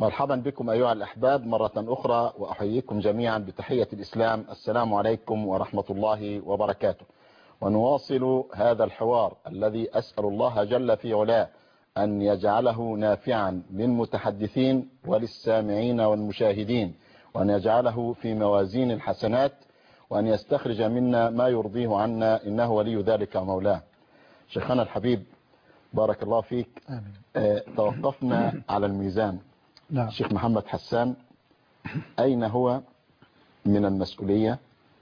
مرحبا بكم أيها الأحباب مرة أخرى، وأحييكم جميعا بتحية الإسلام. السلام عليكم ورحمة الله وبركاته. ونواصل هذا الحوار الذي أسأل الله جل في علاه أن يجعله نافعا للمتحدثين وللسامعين والمشاهدين، وأن يجعله في موازين الحسنات، وأن يستخرج منا ما يرضيه عنا، إنه ولي ذلك مولاه. شيخنا الحبيب بارك الله فيك. توقفنا على الميزان. نعم. الشيخ محمد حسان، أين هو من المسؤولية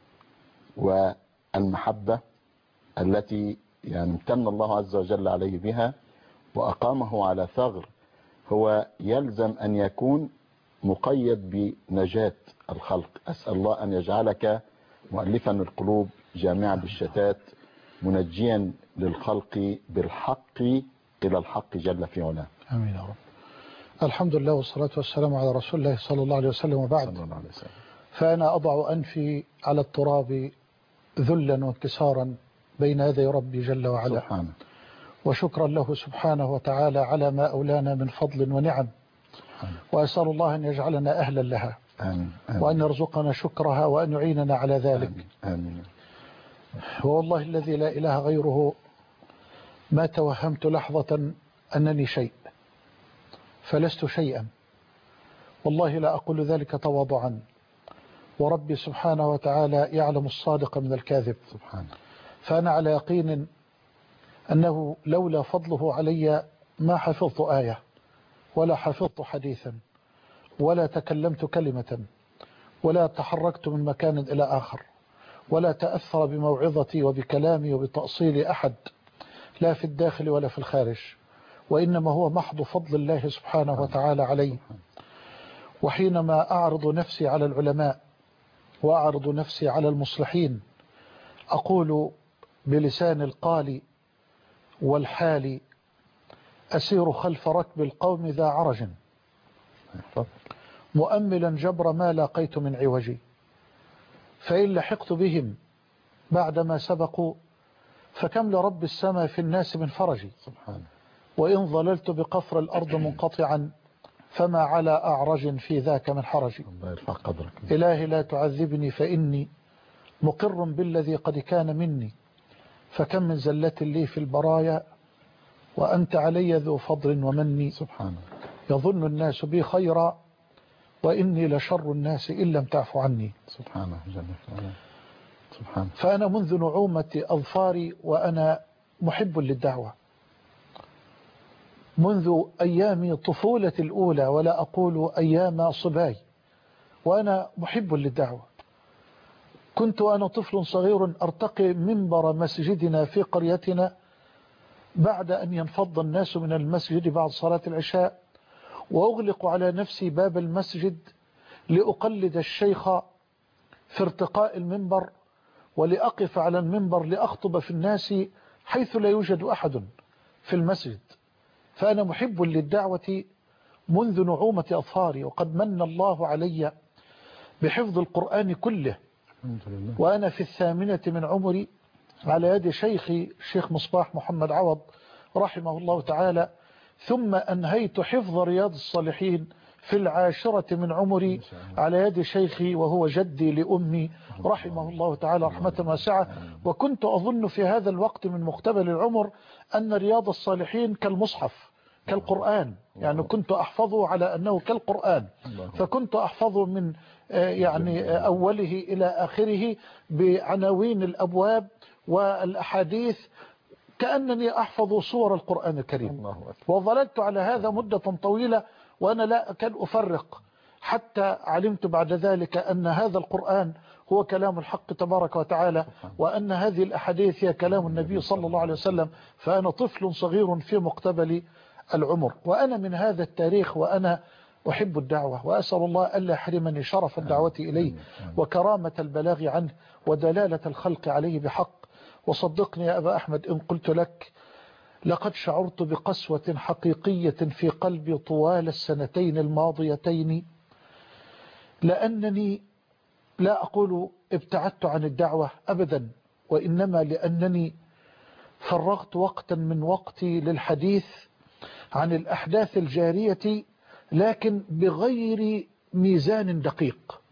والمحبة التي يعني امتن الله عز وجل عليه بها وأقامه على ثغر هو يلزم أن يكون مقيد بنجاة الخلق؟ أسأل الله أن يجعلك مؤلفا القلوب جامعا بالشتات منجيا للخلق بالحق إلى الحق جل في علاه. آمين يا رب. الحمد لله والصلاة والسلام على رسول الله صلى الله عليه وسلم، وبعد. صلى الله عليه وسلم. فأنا أضع أنفي على التراب ذلا وانكسارا بين يدي ربي جل وعلا، سبحانه، وشكرا له سبحانه وتعالى على ما أولانا من فضل ونعم، وأسأل الله أن يجعلنا أهلا لها. آمين. آمين. وأن يرزقنا شكرها وأن يعيننا على ذلك. آمين. آمين. والله الذي لا إله غيره ما توهمت لحظة أنني شيء، فلست شيئا، والله لا أقول ذلك تواضعا، وربي سبحانه وتعالى يعلم الصادق من الكاذب سبحانه. فأنا على يقين أنه لولا فضله علي ما حفظت آية ولا حفظت حديثا ولا تكلمت كلمة ولا تحركت من مكان إلى آخر ولا تأثر بموعظتي وبكلامي وبتأصيل أحد، لا في الداخل ولا في الخارج، وإنما هو محض فضل الله سبحانه وتعالى علي. وحينما أعرض نفسي على العلماء وأعرض نفسي على المصلحين أقول بلسان القال والحال: أسير خلف ركب القوم ذا عرج، مؤملا جبر ما لاقيت من عوجي، فإن لحقت بهم بعدما سبقوا فكم لرب السماء في الناس من فرجي، سبحانه. وإن ظللت بقفر الأرض منقطعا فما على أعرج في ذاك من حرجي. الله يرفع قدرك. إلهي لا تعذبني فإني مقر بالذي قد كان مني، فكم من زلة لي في البرايا وأنت علي ذو فضل ومني. سبحانه. يظن الناس بي خيرا وإني لشر الناس إن لم تعف عني. سبحانه جل وعلا. سبحانه. فأنا منذ نعومة أظفاري وأنا محب للدعوة، منذ أيام طفولة الأولى ولا أقول أيام صباي وأنا محب للدعوة. كنت أنا طفل صغير أرتقي منبر مسجدنا في قريتنا بعد أن ينفض الناس من المسجد بعد صلاة العشاء، وأغلق على نفسي باب المسجد لأقلد الشيخ في ارتقاء المنبر، ولأقف على المنبر لأخطب في الناس حيث لا يوجد أحد في المسجد. فأنا محب للدعوة منذ نعومة أظفاري، وقد من الله علي بحفظ القرآن كله وأنا في 8 من عمري على يد شيخي الشيخ مصباح محمد عوض رحمه الله تعالى، ثم أنهيت حفظ رياض الصالحين في 10 من عمري على يد شيخي وهو جدي لأمي رحمه الله تعالى رحمة واسعة. وكنت أظن في هذا الوقت من مقتبل العمر أن رياض الصالحين كالمصحف كالقرآن، يعني كنت أحفظه على أنه كالقرآن، فكنت أحفظه من يعني أوله إلى آخره بعناوين الأبواب والأحاديث كأنني أحفظ صور القرآن الكريم. وظللت على هذا مدة طويلة وأنا لا أكاد أفرق، حتى علمت بعد ذلك أن هذا القرآن هو كلام الحق تبارك وتعالى، وأن هذه الأحاديث هي كلام النبي صلى الله عليه وسلم. فأنا طفل صغير في مقتبل العمر، وأنا من هذا التاريخ وأنا أحب الدعوة، وأسأل الله ألا يحرمني شرف الدعوة إليه وكرامة البلاغ عنه ودلالة الخلق عليه بحق. وصدقني يا أبا أحمد إن قلت لك لقد شعرت بقسوة حقيقية في قلبي طوال السنتين الماضيتين، لأنني لا أقول ابتعدت عن الدعوة أبدا، وإنما لأنني فرغت وقتا من وقتي للحديث عن الأحداث الجارية لكن بغير ميزان دقيق.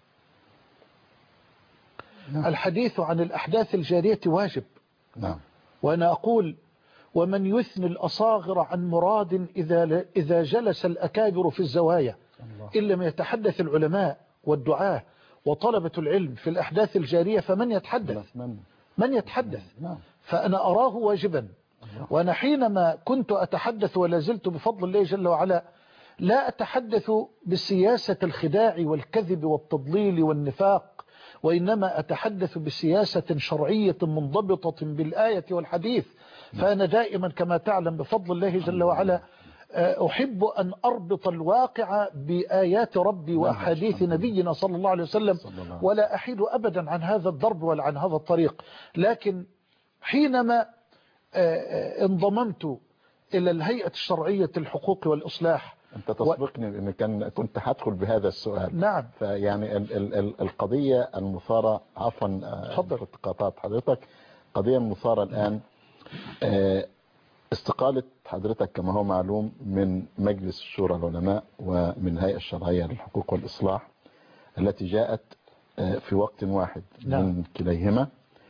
الحديث عن الأحداث الجارية واجب. وأنا أقول ومن يثني الأصاغر عن مراد إذا جلس الأكابر في الزوايا إن لم يتحدث العلماء والدعاة وطلبة العلم في الأحداث الجارية فمن يتحدث؟ من يتحدث؟ فأنا أراه واجبا. وأنا حينما كنت أتحدث ولا زلت بفضل الله جل وعلا لا أتحدث بسياسة الخداع والكذب والتضليل والنفاق، وإنما أتحدث بسياسة شرعية منضبطة بالآية والحديث. فأنا دائما كما تعلم بفضل الله جل وعلا أحب أن أربط الواقع بآيات ربي وأحاديث نبينا صلى الله عليه وسلم، ولا أحيد أبدا عن هذا الضرب ولا عن هذا الطريق. لكن حينما انضممت إلى الهيئة الشرعية الحقوق والإصلاح، أنت تسبقني إن كنت هدخل بهذا السؤال. نعم. فيعني القضية المثارة، عفوا قطعت حضرتك، قضية مثارة الآن استقالة حضرتك كما هو معلوم من مجلس شورى العلماء ومن الهيئة الشرعية للحقوق والإصلاح التي جاءت في وقت واحد من كليهما.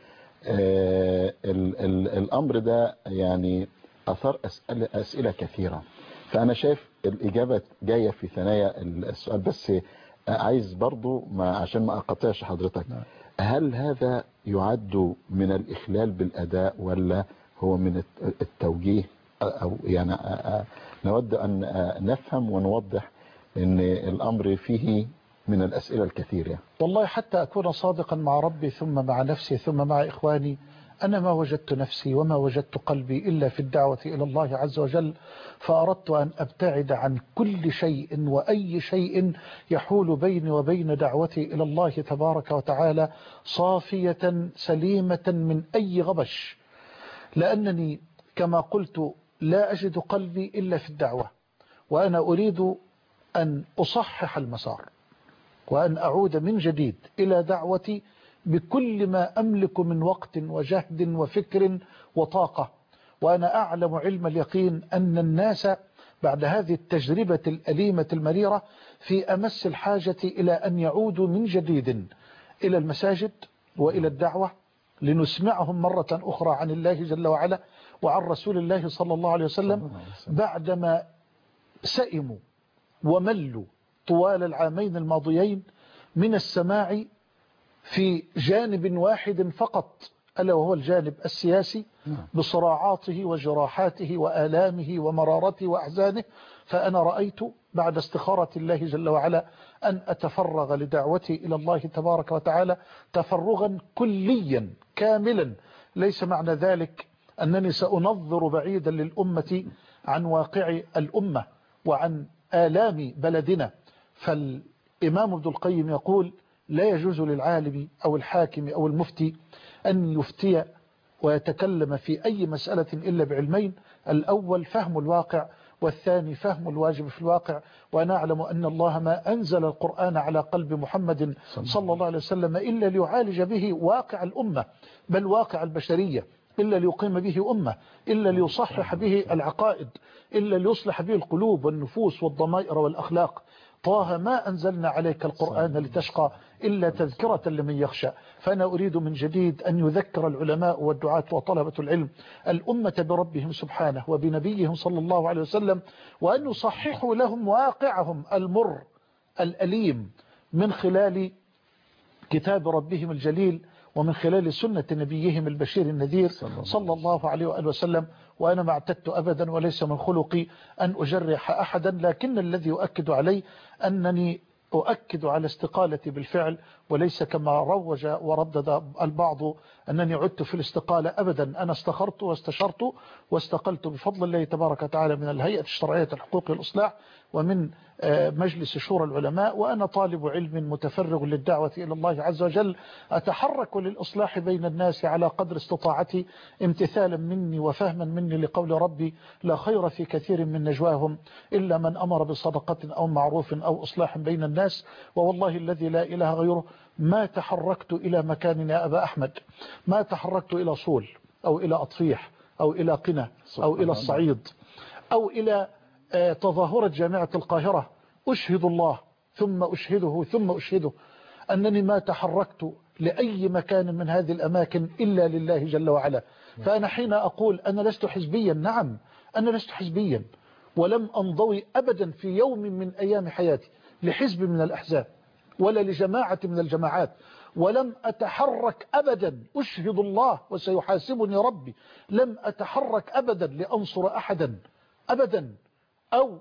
الأمر ده يعني أثار أسئلة كثيرة، فأنا شايف الإجابة جاية في ثنايا السؤال، بس عايز برضو عشان ما أقطعش حضرتك، هل هذا يعد من الإخلال بالأداء ولا هو من التوجيه؟ أو يعني نود أن نفهم ونوضح أن الأمر فيه من الأسئلة الكثيرة. والله حتى أكون صادقا مع ربي ثم مع نفسي ثم مع إخواني، أنا ما وجدت نفسي وما وجدت قلبي إلا في الدعوة إلى الله عز وجل، فأردت أن أبتعد عن كل شيء وأي شيء يحول بيني وبين دعوتي إلى الله تبارك وتعالى صافية سليمة من أي غبش، لأنني كما قلت لا أجد قلبي إلا في الدعوة، وأنا أريد أن أصحح المسار وأن أعود من جديد إلى دعوتي بكل ما أملك من وقت وجهد وفكر وطاقة. وأنا أعلم علم اليقين أن الناس بعد هذه التجربة الأليمة المريرة في أمس الحاجة إلى أن يعودوا من جديد إلى المساجد وإلى الدعوة لنسمعهم مرة أخرى عن الله جل وعلا وعن رسول الله صلى الله عليه وسلم، بعدما سئموا وملوا طوال العامين الماضيين من السماع في جانب واحد فقط، ألا وهو الجانب السياسي بصراعاته وجراحاته وآلامه ومرارته وأحزانه. فأنا رأيت بعد استخارة الله جل وعلا أن أتفرغ لدعوتي إلى الله تبارك وتعالى تفرغا كليا كاملا. ليس معنى ذلك أنني سأنظر بعيدا للأمة عن واقع الأمة وعن آلام بلدنا. فالإمام ابن القيم يقول لا يجوز للعالم أو الحاكم أو المفتي أن يفتي ويتكلم في أي مسألة إلا بعلمين: الأول فهم الواقع، والثاني فهم الواجب في الواقع. ونعلم أن الله ما أنزل القرآن على قلب محمد صلى الله عليه وسلم إلا ليعالج به واقع الأمة، بل واقع البشرية، إلا ليقيم به أمة، إلا ليصحح به العقائد، إلا ليصلح به القلوب والنفوس والضمائر والأخلاق. طه ما أنزلنا عليك القرآن لتشقى إلا تذكرة لمن يخشى. فأنا أريد من جديد أن يذكر العلماء والدعاة وطلبة العلم الأمة بربهم سبحانه وبنبيهم صلى الله عليه وسلم، وأن يصححوا لهم واقعهم المر الأليم من خلال كتاب ربهم الجليل ومن خلال سنة نبيهم البشير النذير صلى الله عليه وآله وسلم. وأنا ما اعتدت أبدا وليس من خلقي أن أجرح أحدا، لكن الذي يؤكد علي أنني أؤكد على استقالتي بالفعل، وليس كما روج وردد البعض أنني عدت في الاستقالة. أبدا، أنا استخرت واستشرت واستقلت بفضل الله تبارك وتعالى من الهيئة الشرعية الحقوق والإصلاح ومن مجلس شورى العلماء، وأنا طالب علم متفرغ للدعوة إلى الله عز وجل، أتحرك للإصلاح بين الناس على قدر استطاعتي، امتثالا مني وفهما مني لقول ربي: لا خير في كثير من نجواهم إلا من أمر بصدقة أو معروف أو إصلاح بين الناس. ووالله الذي لا إله غيره ما تحركت إلى مكان يا أبا أحمد، ما تحركت إلى صول أو إلى أطفيح أو إلى قنا أو إلى الصعيد أو إلى تظاهرة جامعة القاهرة أشهد الله ثم أشهده ثم أشهده أنني ما تحركت لأي مكان من هذه الأماكن إلا لله جل وعلا. فأنا حين أقول أنا لست حزبيا، نعم أنا لست حزبيا، ولم أنضوي أبدا في يوم من أيام حياتي لحزب من الأحزاب ولا لجماعة من الجماعات، ولم أتحرك أبدا، أشهد الله وسيحاسبني ربي، لم أتحرك أبدا لأنصر أحدا أبدا أو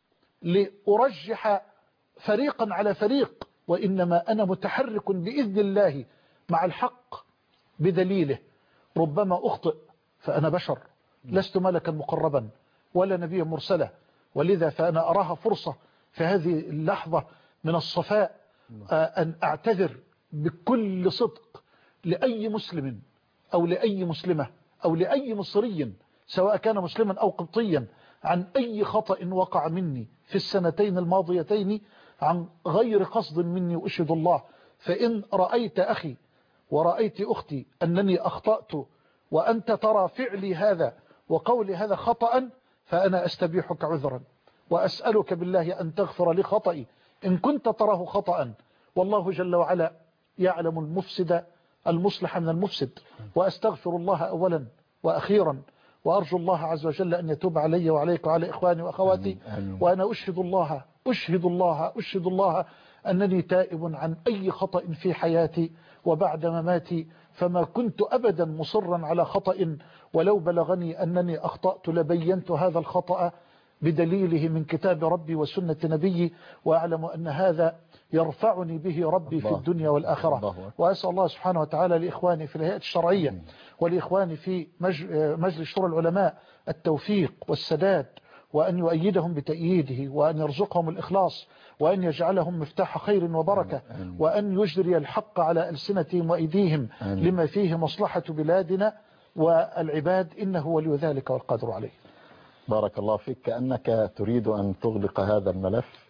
لأرجح فريقا على فريق، وإنما أنا متحرك بإذن الله مع الحق بدليله. ربما أخطئ فأنا بشر، لست ملكا مقربا ولا نبيا مرسلا، ولذا فأنا أراها فرصة في هذه اللحظة من الصفاء أن أعتذر بكل صدق لأي مسلم أو لأي مسلمة أو لأي مصري سواء كان مسلما أو قبطيا عن أي خطأ وقع مني في السنتين الماضيتين عن غير قصد مني، أشهد الله. فإن رأيت أخي ورأيت أختي أنني أخطأت وأنت ترى فعلي هذا وقولي هذا خطأ، فأنا أستبيحك عذرا وأسألك بالله أن تغفر لي خطئي إن كنت تراه خطأ، والله جل وعلا يعلم المفسد المصلح من المفسد. وأستغفر الله أولا وأخيرا، وأرجو الله عز وجل أن يتوب علي وعليك وعلى إخواني وأخواتي. وأنا أشهد الله أنني تائب عن أي خطأ في حياتي وبعد مماتي، فما كنت أبدا مصرا على خطأ، ولو بلغني أنني أخطأت لبينت هذا الخطأ بدليله من كتاب ربي وسنة نبيي، وأعلم أن هذا يرفعني به ربي في الدنيا والآخرة. وأسأل الله سبحانه وتعالى لإخواني في الهيئة الشرعية ولإخواني في مجلس شورى العلماء التوفيق والسداد، وأن يؤيدهم بتأييده، وأن يرزقهم الإخلاص، وأن يجعلهم مفتاح خير وبركة، وأن يجري الحق على ألسنتهم وأيديهم لما فيه مصلحة بلادنا والعباد، إنه ولي ذلك والقادر عليه. بارك الله فيك، كأنك تريد أن تغلق هذا الملف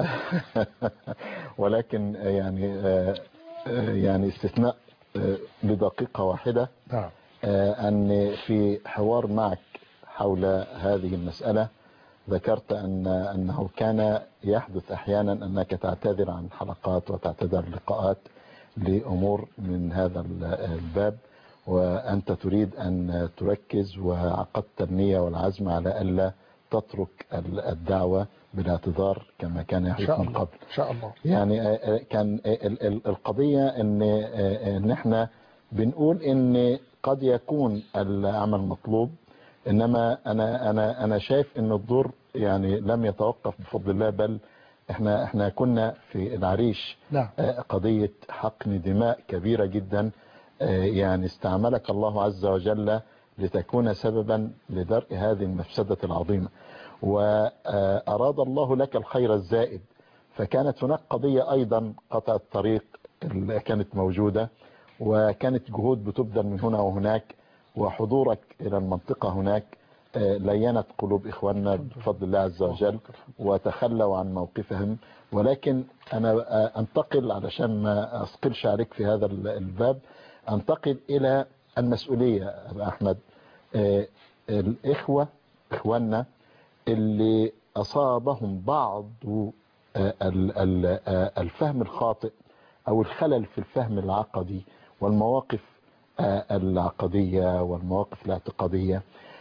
ولكن يعني استثناء بدقيقة واحدة، أن في حوار معك حول هذه المسألة ذكرت أنه كان يحدث أحيانا أنك تعتذر عن حلقات وتعتذر لقاءات لأمور من هذا الباب، وأنت تريد أن تركز وعقدت النية والعزم على ألا تترك الدعوة بالاعتذار كما كان يحدث من قبل. إن شاء الله. يعني كان القضية إن احنا بنقول إن قد يكون العمل مطلوب، إنما أنا شايف إن الدور يعني لم يتوقف بفضل الله، بل احنا كنا في العريش قضية حقن دماء كبيرة جدا، يعني استعملك الله عز وجل لتكون سببا لدرء هذه المفسدة العظيمة، وأراد الله لك الخير الزائد. فكانت هناك قضية أيضا قطع الطريق كانت موجودة، وكانت جهود بتبذل من هنا وهناك، وحضورك إلى المنطقة هناك لينت قلوب إخواننا بفضل الله عز وجل وتخلوا عن موقفهم. ولكن أنا أنتقل علشان ما أثقلش عليك في هذا الباب، أنتقل إلى المسؤولية أبا أحمد. إخواننا اللي أصابهم بعض الفهم الخاطئ أو الخلل في الفهم العقدي والمواقف العقدية والمواقف الاعتقادية،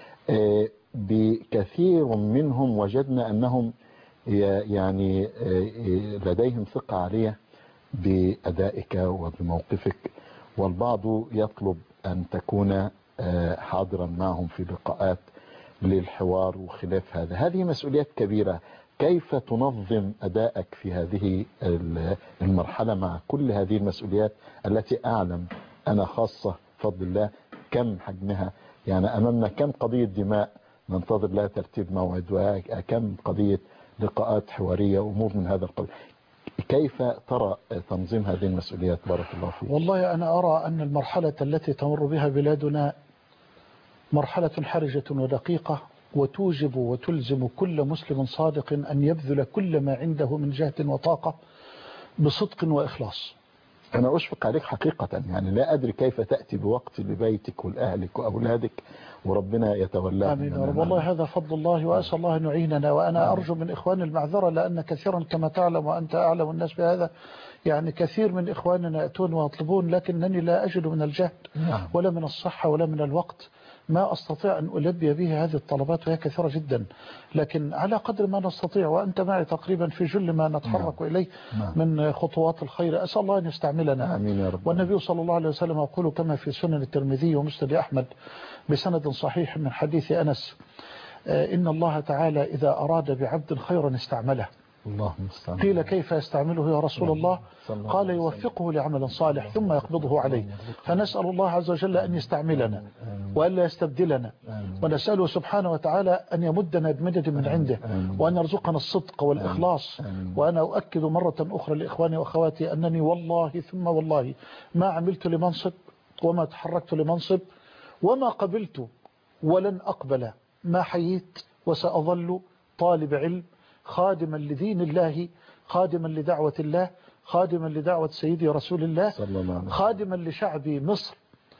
بكثير منهم وجدنا أنهم يعني لديهم ثقة عالية بأدائك وبموقفك، والبعض يطلب أن تكون حاضرا معهم في لقاءات للحوار وخلاف هذه مسؤوليات كبيرة. كيف تنظم أدائك في هذه المرحلة مع كل هذه المسؤوليات التي أعلم أنا خاصة بفضل الله كم حجمها؟ يعني أمامنا كم قضية دماء ننتظر لها ترتيب موعد، وكم قضية لقاءات حوارية وأمور من هذا القبيل. كيف ترى تنظيم هذه المسؤوليات؟ بارك الله فيك. والله أنا أرى أن المرحلة التي تمر بها بلادنا مرحلة حرجة ودقيقة، وتوجب وتلزم كل مسلم صادق أن يبذل كل ما عنده من جهد وطاقة بصدق وإخلاص. أنا أشفق عليك حقيقة، يعني لا أدري كيف تأتي بوقت لبيتك ولأهلك وأولادك وربنا يتولاهم. آمين يا رب. والله هذا فضل الله، وأسأل الله أن يعيننا. وأنا أرجو من إخواني المعذرة، لأن كثيرا كما تعلم وأنت أعلم الناس بهذا، يعني كثير من إخواننا يأتون ويطلبون، لكنني لا أجد من الجهد ولا من الصحة ولا من الوقت ما أستطيع أن ألبي به هذه الطلبات، وهي كثيرة جدا، لكن على قدر ما نستطيع، وأنت معي تقريبا في جل ما نتحرك إليه من خطوات الخير. أسأل الله أن يستعملنا. آمين يا رب. والنبي صلى الله عليه وسلم يقول كما في سنن الترمذي ومسند أحمد بسند صحيح من حديث أنس: إن الله تعالى إذا أراد بعبد خيرا استعمله. قيل كيف يستعمله يا رسول الله؟ قال يوفقه لعمل صالح ثم يقبضه عليه. فنسأل الله عز وجل أن يستعملنا وألا يستبدلنا، ونسأله سبحانه وتعالى أن يمدنا بمدد من عنده، وأن يرزقنا الصدق والإخلاص. وأنا أؤكد مرة أخرى لإخواني وأخواتي أنني والله ثم والله ما عملت لمنصب وما تحركت لمنصب وما قبلت ولن أقبل ما حييت، وسأظل طالب علم خادما لدين الله، خادما لدعوة الله، خادما لدعوة سيدي رسول الله، خادما لشعب مصر،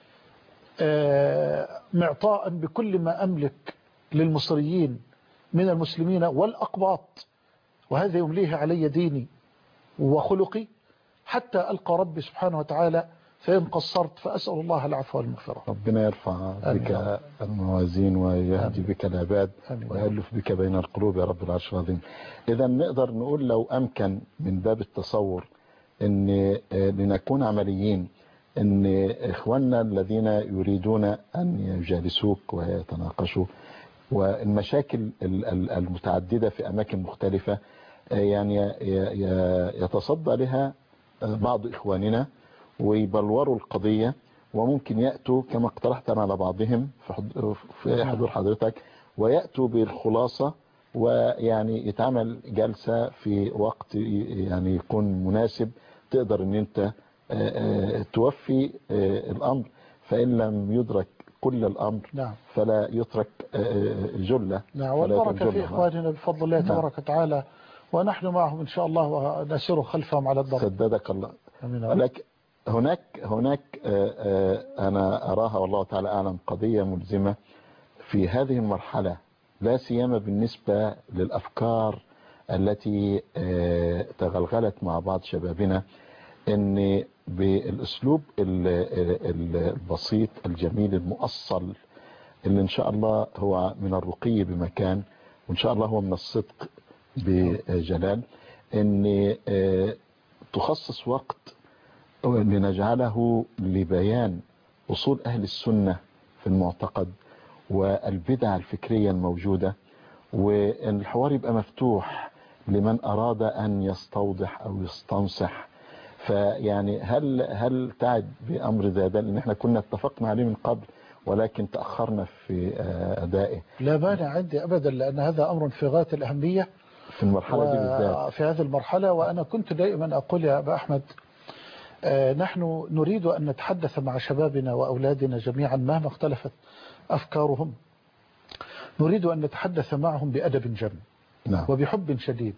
معطاء بكل ما أملك للمصريين من المسلمين والأقباط، وهذا يمليه علي ديني وخلقي حتى ألقى ربي سبحانه وتعالى، فإن قصرت فأسأل الله العفو والمغفرة. ربنا يرفع بك الموازين ويهدي بك العباد ويألف بك بين القلوب يا رب العرش العظيم. إذا نقدر نقول لو أمكن من باب التصور أن لنكون عمليين، أن إخواننا الذين يريدون أن يجالسوك ويتناقشوا، والمشاكل المتعددة في أماكن مختلفة يعني يتصدى لها بعض إخواننا ويبلوروا القضية، وممكن يأتوا كما اقترحت أنا على بعضهم في حضور حضرتك، ويأتوا بالخلاصة، ويعني يتعمل جلسة في وقت يعني يكون مناسب تقدر ان انت توفي الأمر، فإن لم يدرك كل الأمر فلا يترك جلة. والبركة في إخواننا بفضل الله تبارك وتعالى، ونحن معهم إن شاء الله ونسير خلفهم على الضرب. سددك الله. لك هناك أنا أراها والله تعالى أعلم قضية ملزمة في هذه المرحلة، لا سيما بالنسبة للأفكار التي تغلغلت مع بعض شبابنا، أن بالأسلوب البسيط الجميل المؤصل اللي إن شاء الله هو من الرقي بمكان، وإن شاء الله هو من الصدق بجلال، أن تخصص وقت لنجعله لبيان أصول أهل السنة في المعتقد والبدع الفكرية الموجودة، وأن الحوار يبقى مفتوح لمن أراد أن يستوضح أو يستنصح. فيعني هل تعد بأمر ذا ده، لأن احنا كنا اتفقنا عليه من قبل ولكن تأخرنا في أدائه؟ لا مانع عندي أبدا، لأن هذا أمر في غاية الأهمية في المرحلة دي بالذات، في هذه المرحلة. وأنا كنت دائما أقول يا أبا أحمد، نحن نريد أن نتحدث مع شبابنا وأولادنا جميعا مهما اختلفت أفكارهم، نريد أن نتحدث معهم بأدب جم وبحب شديد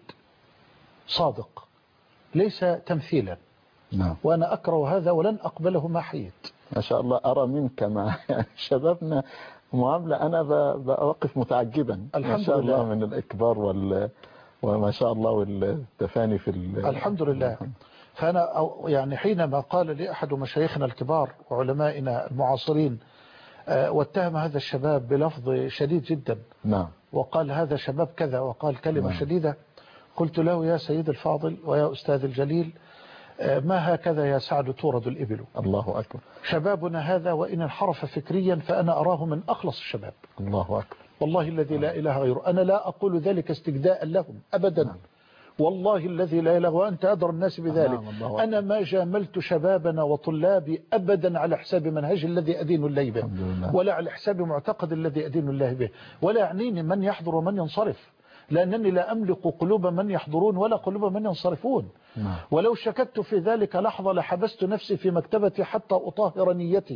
صادق، ليس تمثيلا. وأنا أكره هذا ولن أقبله ما حييت. ما شاء الله أرى منك مع شبابنا معاملة أنا بوقف متعجبا ما شاء الله من الإكبار وما شاء الله والتفاني في الحمد لله. فأنا يعني حينما قال لي أحد مشايخنا الكبار وعلمائنا المعاصرين واتهم هذا الشباب بلفظ شديد جدا، وقال هذا شباب كذا، وقال كلمة شديدة، قلت له يا سيد الفاضل ويا أستاذ الجليل، ما هكذا يا سعد تورد الإبل. الله أكبر. شبابنا هذا وإن انحرف فكريا فأنا أراه من أخلص الشباب. الله أكبر. والله الذي لا إله غيره. أنا لا أقول ذلك استجداء لهم أبدا. والله الذي لا إله وأنت أدرى الناس بذلك. أنا ما جاملت شبابنا وطلابي أبدا على حساب منهج الذي أدين الله به، ولا على حساب معتقد الذي أدين الله به، ولا يعنيني من يحضر ومن ينصرف، لأنني لا أملك قلوب من يحضرون ولا قلوب من ينصرفون. ولو شككت في ذلك لحظة لحبست نفسي في مكتبتي حتى أطهر نيتي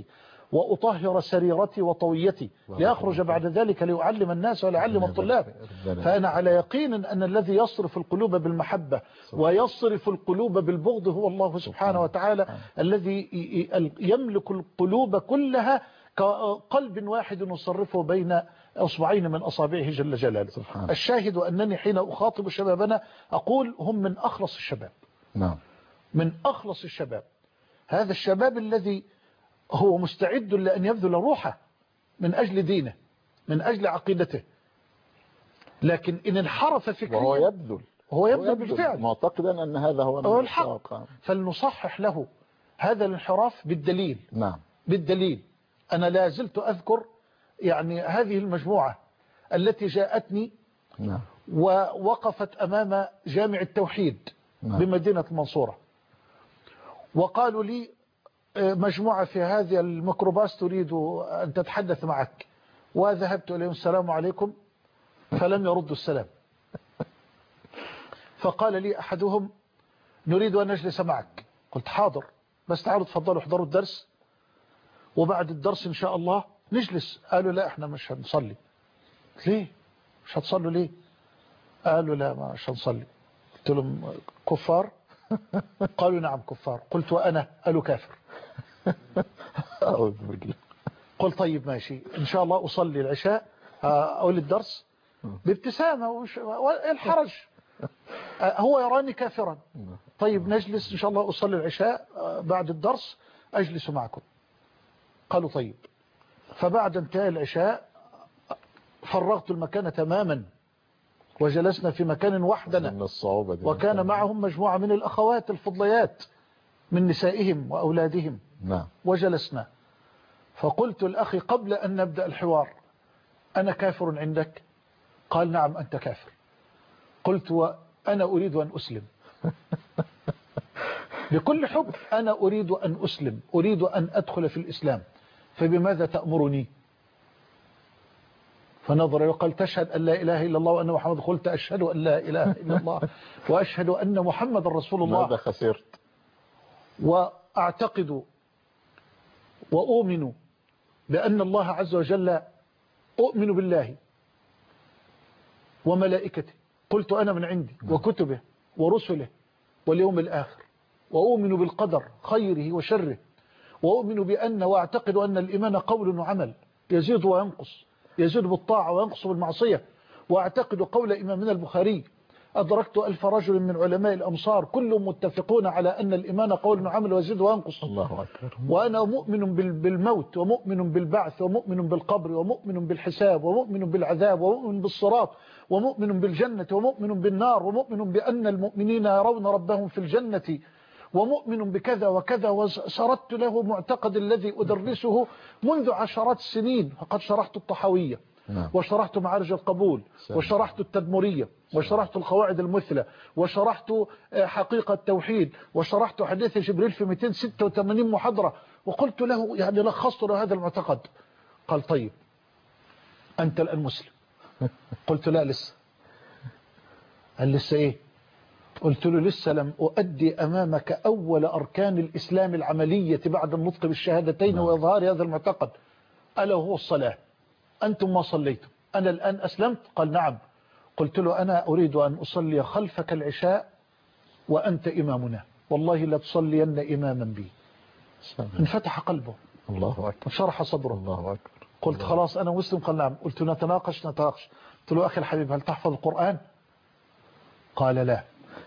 وأطهر سريرتي وطويتي ليخرج بعد ذلك ليعلم الناس وليعلم الطلاب. فأنا على يقين أن الذي يصرف القلوب بالمحبة ويصرف القلوب بالبغض هو الله سبحانه وتعالى، الذي يملك القلوب كلها كقلب واحد يصرفه بين أصبعين من أصابعه جل جلاله. الشاهد أنني حين أخاطب شبابنا أقول هم من أخلص الشباب. نعم. من أخلص الشباب، هذا الشباب الذي هو مستعد لأن يبذل روحه من أجل دينه من أجل عقيدته، لكن إن انحرف فكريا وهو يبذل بالفعل معتقدا أن هذا هو الحق. فلنصحح له هذا الانحراف بالدليل. نعم. بالدليل. أنا لا زلت أذكر يعني هذه المجموعة التي جاءتني نعم. ووقفت أمام جامع التوحيد نعم. بمدينة المنصورة، وقالوا لي مجموعة في هذه الميكروباص تريد أن تتحدث معك، وذهبت إليهم السلام عليكم فلم يردوا السلام. فقال لي أحدهم نريد أن نجلس معك. قلت حاضر، بس تعالوا تفضلوا احضروا الدرس وبعد الدرس إن شاء الله نجلس. قالوا لا احنا مش هنصلي. ليه مش هتصلوا ليه؟ قالوا لا مش هنصلي. قلت لهم كفار؟ قالوا نعم كفار. قلت وأنا؟ قالوا كافر. قلت طيب ماشي إن شاء الله أصلي العشاء أقول الدرس بابتسامة الحرج، هو يراني كافرا. طيب نجلس إن شاء الله أصلي العشاء بعد الدرس أجلس معكم. قالوا طيب. فبعد انتهاء العشاء فرغت المكان تماما وجلسنا في مكان وحدنا، وكان معهم مجموعة من الأخوات الفضليات من نسائهم وأولادهم. نعم. وجلسنا. فقلت الأخي قبل أن نبدأ الحوار أنا كافر عندك؟ قال نعم أنت كافر. قلت وأنا أريد أن أسلم. بكل حب أنا أريد أن أسلم، أريد أن أدخل في الإسلام، فبماذا تأمرني؟ فنظر وقال تشهد أن لا إله إلا الله وأن محمد. قلت أشهد أن لا إله إلا الله وأشهد أن محمد رسول الله. ماذا خسرت؟ وأعتقد وأؤمن بأن الله عز وجل، أؤمن بالله وملائكته، قلت أنا من عندي، وكتبه ورسله واليوم الآخر، وأؤمن بالقدر خيره وشره، وأؤمن بأن وأعتقد أن الإيمان قول وعمل يزيد وينقص، يزيد بالطاعة وينقص بالمعصية. وأعتقد قول إمامنا البخاري أدركت 1000 رجل من علماء الأمصار كلهم متفقون على أن الإيمان قول وعمل ويزيد وينقص. الله أكبر. وأنا مؤمن بالموت ومؤمن بالبعث ومؤمن بالقبر ومؤمن بالحساب ومؤمن بالعذاب ومؤمن بالصراط ومؤمن بالجنة ومؤمن بالنار ومؤمن بأن المؤمنين يرون ربهم في الجنة ومؤمن بكذا وكذا. وسردت له معتقد الذي أدرسه منذ عشرات السنين. فقد شرحت الطحاوية وشرحت معارج القبول وشرحت التدمرية وشرحت القواعد المثلى وشرحت حقيقة التوحيد وشرحت حديث جبريل في 286 محاضرة. وقلت له يعني لخصت له هذا المعتقد. قال طيب أنت الآن مسلم؟ قلت لا لسه. قال لسه إيه؟ قلت له لسه لم أؤدي أمامك أول أركان الإسلام العملية بعد النطق بالشهادتين وإظهار هذا المعتقد، ألا هو الصلاة. أنتم ما صليتم، أنا الآن أسلمت؟ قال نعم. قلت له أنا أريد أن أصلي خلفك العشاء وأنت إمامنا، والله لا تصلين إماما بي. انفتح قلبه. الله أكبر. شرح صدره. الله أكبر. قلت خلاص أنا مسلم؟ قال نعم. قلت نتناقش. قلت له أخي الحبيب هل تحفظ القرآن؟ قال لا.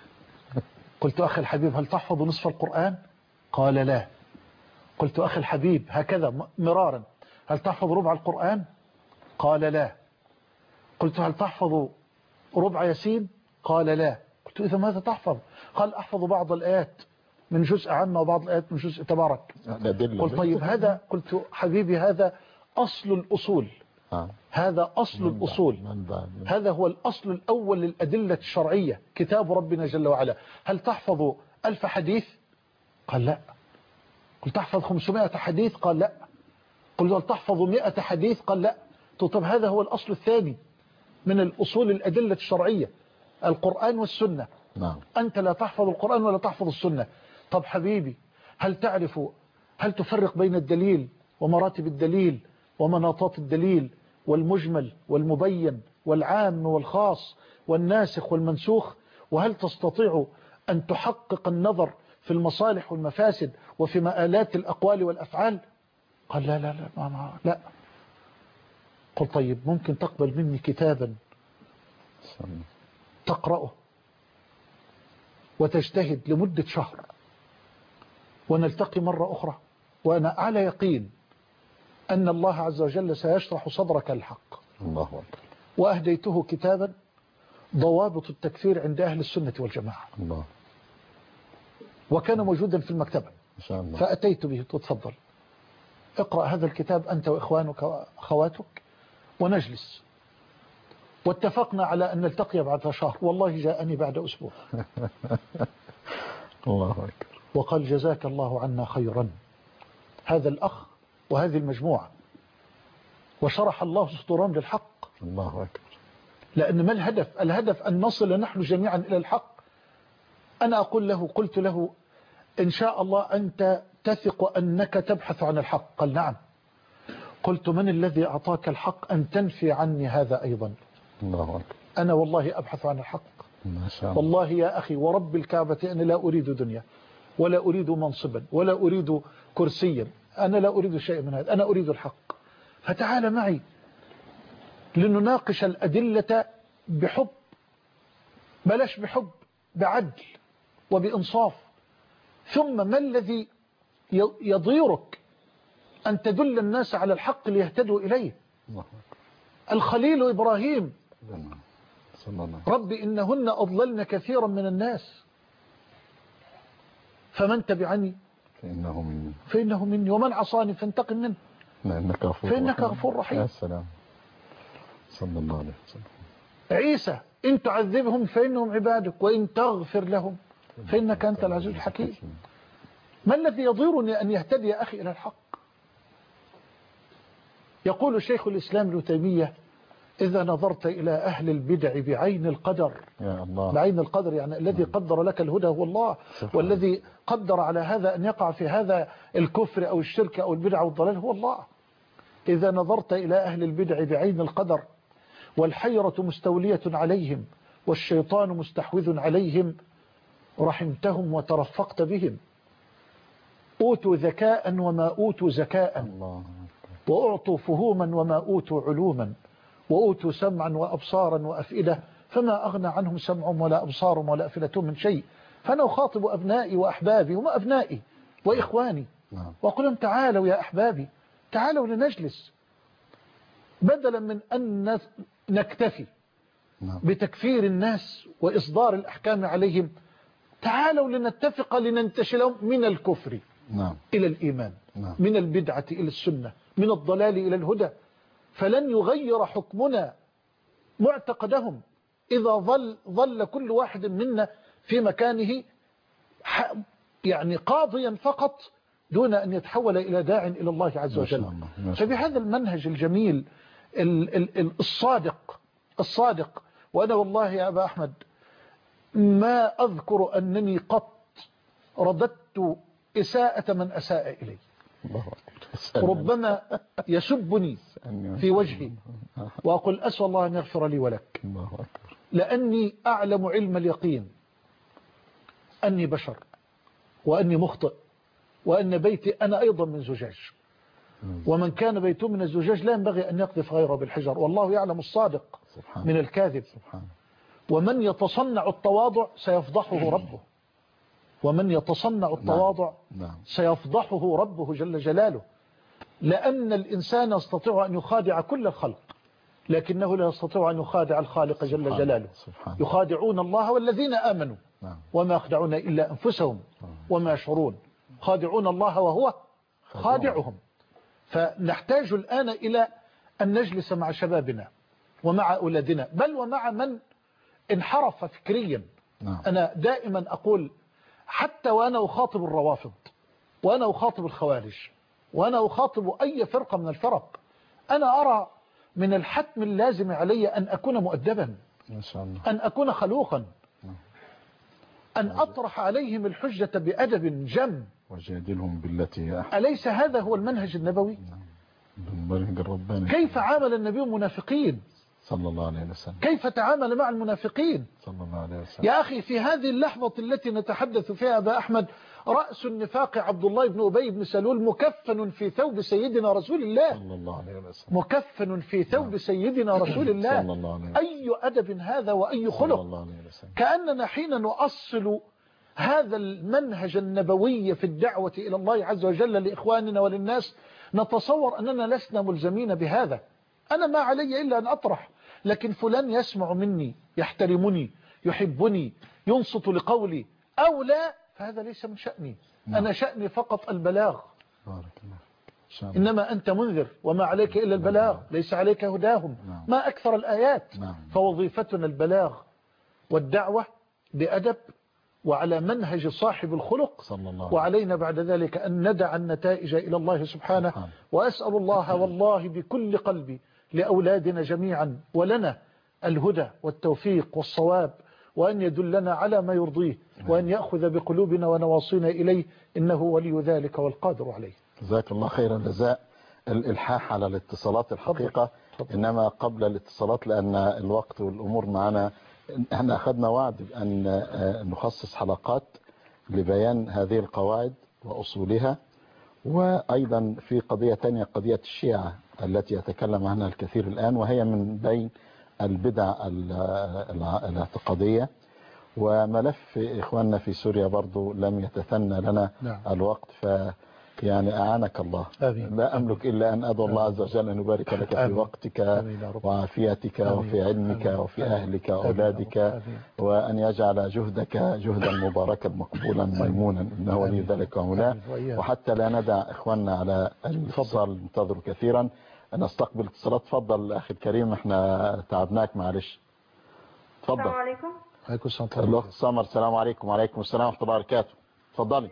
قلت أخي الحبيب هل تحفظ نصف القرآن؟ قال لا. قلت أخي الحبيب هكذا مرارا هل تحفظ ربع القرآن؟ قال لا. قلت هل تحفظ ربع ياسين؟ قال لا. قلت إذا ماذا تحفظ؟ قال أحفظ بعض الآيات من جزء عامة وبعض الآيات من جزء تبارك. قلت طيب هذا، قلت حبيبي هذا أصل الأصول. هذا أصل الأصول. هذا هو الأصل الأول للأدلة الشرعية، كتاب ربنا جل وعلا. هل تحفظ 1000 حديث؟ قال لا. قلت تحفظ 500 حديث؟ قال لا. قلت هل تحفظ 100 حديث؟ قال لا. طب هذا هو الأصل الثاني من الأصول الأدلة الشرعية، القرآن والسنة. نعم. أنت لا تحفظ القرآن ولا تحفظ السنة. طب حبيبي هل تعرف، هل تفرق بين الدليل ومراتب الدليل ومناطات الدليل والمجمل والمبين والعام والخاص والناسخ والمنسوخ؟ وهل تستطيع أن تحقق النظر في المصالح والمفاسد وفي مآلات الأقوال والأفعال؟ قال لا لا لا لا. قل طيب ممكن تقبل مني كتابا تقرأه وتجتهد لمدة شهر ونلتقي مرة أخرى وأنا على يقين أن الله عز وجل سيشرح صدرك الحق. الله أكبر. وأهديته كتابا ضوابط التكفير عند أهل السنة والجماعة. الله. وكان موجودا في المكتبة إن شاء الله. فأتيت به. تفضل اقرأ هذا الكتاب أنت وإخوانك وأخواتك ونجلس. واتفقنا على أن نلتقي بعد شهر. والله جاءني بعد أسبوع. الله أكبر. وقال جزاك الله عنا خيرا هذا الأخ وهذه المجموعة، وشرح الله صدورهم للحق. الله أكبر. لأن ما الهدف؟ الهدف أن نصل نحن جميعا إلى الحق. أنا قلت له إن شاء الله أنت تثق أنك تبحث عن الحق؟ قال نعم. قلت من الذي أعطاك الحق أن تنفي عني هذا أيضا؟ الله أكبر. أنا والله أبحث عن الحق. ما شاء الله. والله يا أخي ورب الكعبة أنا لا أريد دنيا ولا أريد منصبا ولا أريد كرسيا. أنا لا أريد شيء من هذا. أنا أريد الحق. فتعال معي لنناقش الأدلة بحب، بلاش بحب، بعدل وبإنصاف. ثم ما الذي يضيرك أن تدل الناس على الحق ليهتدوا إليه؟ الخليل إبراهيم رب إنهن أضللن كثيرا من الناس فمن تبعني فإنه مني ومن عصاني فانتقم منه فإنك غفور رحيم. يا سلام. صلى الله عليه وسلم. عيسى إن تعذبهم فإنهم عبادك وإن تغفر لهم فإنك أنت العزيز الحكيم. ما الذي يضيرني أن يهتدي يا أخي إلى الحق؟ يقول شيخ الإسلام ابن تيمية إذا نظرت إلى أهل البدع بعين القدر، يا الله. بعين القدر يعني الذي قدر لك الهدى هو الله، والذي قدر على هذا أن يقع في هذا الكفر أو الشرك أو البدع أو الضلال هو الله. إذا نظرت إلى أهل البدع بعين القدر والحيرة مستولية عليهم والشيطان مستحوذ عليهم رحمتهم وترفقت بهم. أوتوا ذكاء وما أوتوا زكاء، الله. وأعطوا فهوما وما أوتوا علوما، وأوتوا سمعا وأبصارا وأفئدة فما أغنى عنهم سمعهم ولا أبصارهم ولا أفئدتهم من شيء. فأنا أخاطب أبنائي وأحبابي هم أبنائي وإخواني وأقول لهم تعالوا يا أحبابي تعالوا لنجلس بدلا من أن نكتفي بتكفير الناس وإصدار الأحكام عليهم. تعالوا لنتفق لننتشلهم من الكفر إلى الإيمان، من البدعة إلى السنة، من الضلال إلى الهدى. فلن يغير حكمنا معتقدهم إذا ظل كل واحد منا في مكانه يعني قاضيا فقط دون أن يتحول إلى داع إلى الله عز وجل. فبهذا المنهج الجميل الصادق وأنا والله يا أبا أحمد ما أذكر أنني قط رددت إساءة من أساء إلي. ربما يسبني في وجهي وأقول أسأل الله أن يغفر لي ولك، لأني أعلم علم اليقين أني بشر وأني مخطئ وأن بيتي أنا أيضا من زجاج، ومن كان بيته من الزجاج لا ينبغي أن يقذف غيره بالحجر، والله يعلم الصادق من الكاذب. ومن يتصنع التواضع سيفضحه ربه، ومن يتصنع التواضع سيفضحه ربه جل جلاله. لأن الإنسان يستطيع أن يخادع كل الخلق لكنه لا يستطيع أن يخادع الخالق جل جلاله. يخادعون الله والذين آمنوا وما يخدعون إلا أنفسهم وما يشعرون، خادعون الله وهو خادعهم. فنحتاج الآن إلى أن نجلس مع شبابنا ومع أولادنا بل ومع من انحرف فكريا. أنا دائما أقول حتى وأنا أخاطب الروافض وأنا أخاطب الخوارج وأنا أخاطب أي فرقة من الفرق، أنا أرى من الحتم اللازم علي أن أكون مؤدبا، أن أكون خلوقا، أن أطرح عليهم الحجة بأدب جم وجادلهم بالتي هي أحسن. أليس هذا هو المنهج النبوي؟ بالمنهج الرباني. كيف عامل النبي المنافقين؟ صلى الله عليه وسلم. كيف تعامل مع المنافقين؟ صلى الله عليه وسلم. يا أخي في هذه اللحظة التي نتحدث فيها أبا أحمد، رأس النفاق عبد الله بن أبي بن سلول مكفن في ثوب سيدنا رسول الله، صلى الله عليه وسلم. مكفن في ثوب سيدنا رسول الله. صلى الله عليه وسلم. أي أدب هذا وأي خلق. صلى الله عليه وسلم. كأننا حين نؤصل هذا المنهج النبوي في الدعوة إلى الله عز وجل لإخواننا وللناس نتصور أننا لسنا ملزمين بهذا. أنا ما علي إلا أن أطرح، لكن فلان يسمع مني، يحترمني، يحبني، ينصت لقولي أو لا، فهذا ليس من شأني. أنا شأني فقط البلاغ. بارك الله. إنما أنت منذر وما عليك إلا البلاغ، ليس عليك هداهم. ما أكثر الآيات. فوظيفتنا البلاغ والدعوة بأدب وعلى منهج صاحب الخلق، صلى الله. وعلينا بعد ذلك أن ندع النتائج إلى الله سبحانه. وأسأل الله والله بكل قلبي لأولادنا جميعا ولنا الهدى والتوفيق والصواب، وأن يدلنا على ما يرضيه، وأن يأخذ بقلوبنا ونواصينا إليه، إنه ولي ذلك والقادر عليه. جزاك الله خير الجزاء. الإلحاح على الاتصالات الحقيقة. إنما قبل الاتصالات، لأن الوقت والأمور معنا، احنا أخذنا وعد بأن نخصص حلقات لبيان هذه القواعد وأصولها، وأيضا في قضية تانية، قضية الشيعة التي يتكلم عنها الكثير الآن، وهي من بين البدع الاعتقادية. وملف إخواننا في سوريا برضو لم يتثنى لنا الوقت، يعني أعانك الله. لا أملك إلا أن أدعو الله عز وجل أن يبارك لك في وقتك وعافيتك وفي علمك وفي أهلك وأولادك، وأن يجعل جهدك جهدا مباركا مقبولا ميمونا، إنه ولي ذلك ومولاه. وحتى لا ندع إخواننا على الاتصال ننتظر كثيرا، نستقبل اتصالات. تفضل أخي الكريم، احنا تعبناك معلش. تفضل. السلام عليكم. عليكم السلام. الأخت سمر. السلام عليكم. وعليكم السلام ورحمة الله وبركاته. تفضلي.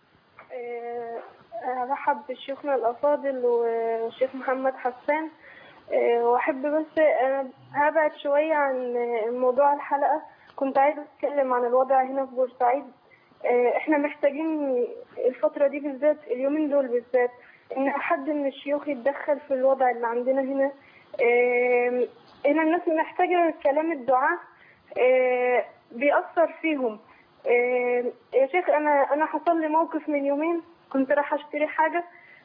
أرحب بشيخنا الأفاضل والشيخ محمد حسان، وأحب بس هبعد شوية عن موضوع الحلقة. كنت عايزة أتكلم عن الوضع هنا في بورسعيد. إحنا محتاجين الفترة دي بالذات، اليومين دول بالذات، إن حد من الشيوخ يتدخل في الوضع اللي عندنا هنا. هنا الناس محتاجة كلام الدعاء، بيأثر فيهم. يا شيخ أنا حصل لي موقف من يومين، كنت راح اشتري حاجة،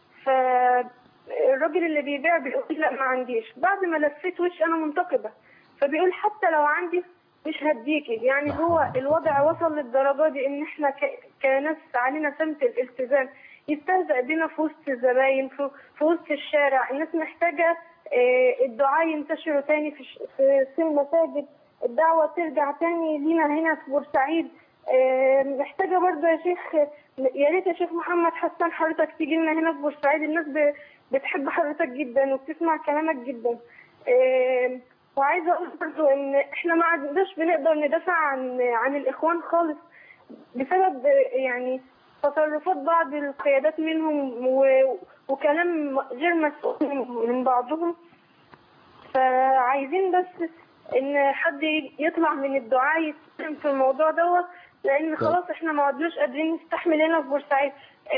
فالراجل اللي بيبيع بيقول لا ما عنديش. بعد ما لفيت وش انا منتقبة، فبيقول حتى لو عندي مش هديكي. يعني هو الوضع وصل للدرجة دي ان احنا كناس علينا سمت الالتزام، يستهزأ بنا في وسط الزباين، في وسط الشارع. الناس محتاجة الدعاء ينتشروا تاني في المساجد، الدعوة ترجع تاني لينا هنا في بورسعيد. محتاجة برضه يا شيخ، يا ريت يا شيخ محمد حسان حضرتك تيجي لنا هنا في بورسعيد. الناس بتحب حضرتك جدا وبتسمع كلامك جدا. وعايزة اقول برضه ان احنا ما عندناش بنقدر ندافع عن الاخوان خالص، بسبب يعني تصرفات بعض القيادات منهم وكلام غير مسؤول من بعضهم. فعايزين بس ان حد يطلع من الدعاء يتكلم في الموضوع دوت، لان خلاص احنا ما عدناش قادرين نستحمل هنا في بورسعيد.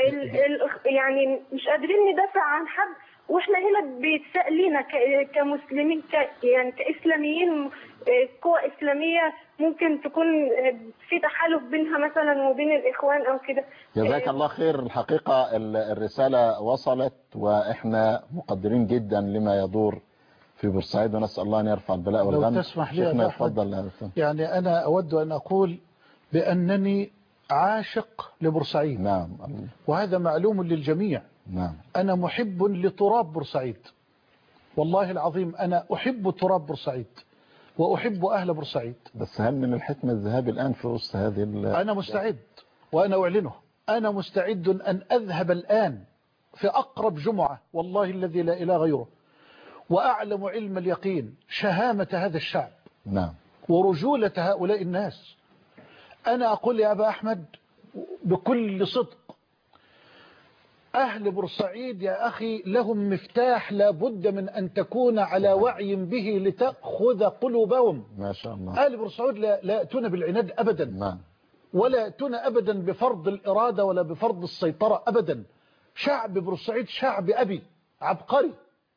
يعني مش قادرين ندافع عن حد، واحنا هنا بيتساء لينا كمسلمين، يعني كاسلاميين، قوى اسلاميه ممكن تكون في تحالف بينها مثلا وبين الاخوان او كده. جزاك الله خير. الحقيقه الرساله وصلت، واحنا مقدرين جدا لما يدور في بورسعيد، ونسال الله ان يرفع البلاء والغم. لو تسمح لي اتفضل. يعني انا اود ان اقول بانني عاشق لبورسعيد. نعم. وهذا معلوم للجميع. نعم. أنا محب لتراب بورسعيد، والله العظيم أنا أحب تراب بورسعيد وأحب أهل بورسعيد. بس هل من الحكمة الذهاب الآن في وسط هذه أنا مستعد، وأنا أعلنه، أنا مستعد أن أذهب الآن في أقرب جمعة، والله الذي لا إله غيره، وأعلم علم اليقين شهامة هذا الشعب. نعم. ورجولة هؤلاء الناس. أنا أقول يا أبا أحمد بكل صدق، أهل بورسعيد يا أخي لهم مفتاح لابد من أن تكون على وعي به لتأخذ قلوبهم. ما شاء الله. أهل بورسعيد لا يأتون بالعناد أبدا. نعم. ولا يأتون أبدا بفرض الإرادة ولا بفرض السيطرة أبدا. شعب بورسعيد شعب أبي عبقري.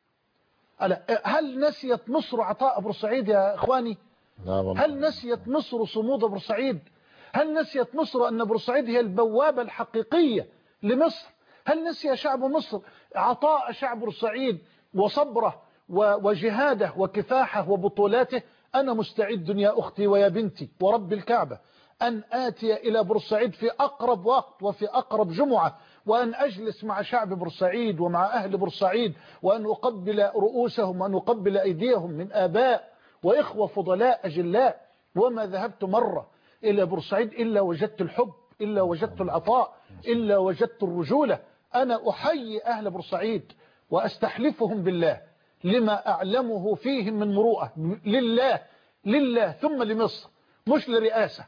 هل نسيت مصر عطاء بورسعيد يا إخواني؟ هل نسيت مصر صمود بورسعيد؟ هل نسيت مصر أن بورسعيد هي البوابة الحقيقية لمصر؟ هل نسي شعب مصر عطاء شعب بورسعيد وصبره وجهاده وكفاحه وبطولاته؟ أنا مستعد يا أختي ويا بنتي ورب الكعبة أن آتي إلى بورسعيد في أقرب وقت وفي أقرب جمعة، وأن أجلس مع شعب بورسعيد ومع أهل بورسعيد، وأن أقبل رؤوسهم وأن أقبل أيديهم من آباء وإخوة فضلاء أجلاء. وما ذهبت مرة إلى بورسعيد إلا وجدت الحب، إلا وجدت العطاء، إلا وجدت الرجولة. أنا أحيي أهل بورسعيد وأستحلفهم بالله لما أعلمه فيهم من مروءة، لله ثم لمصر، مش لرئاسة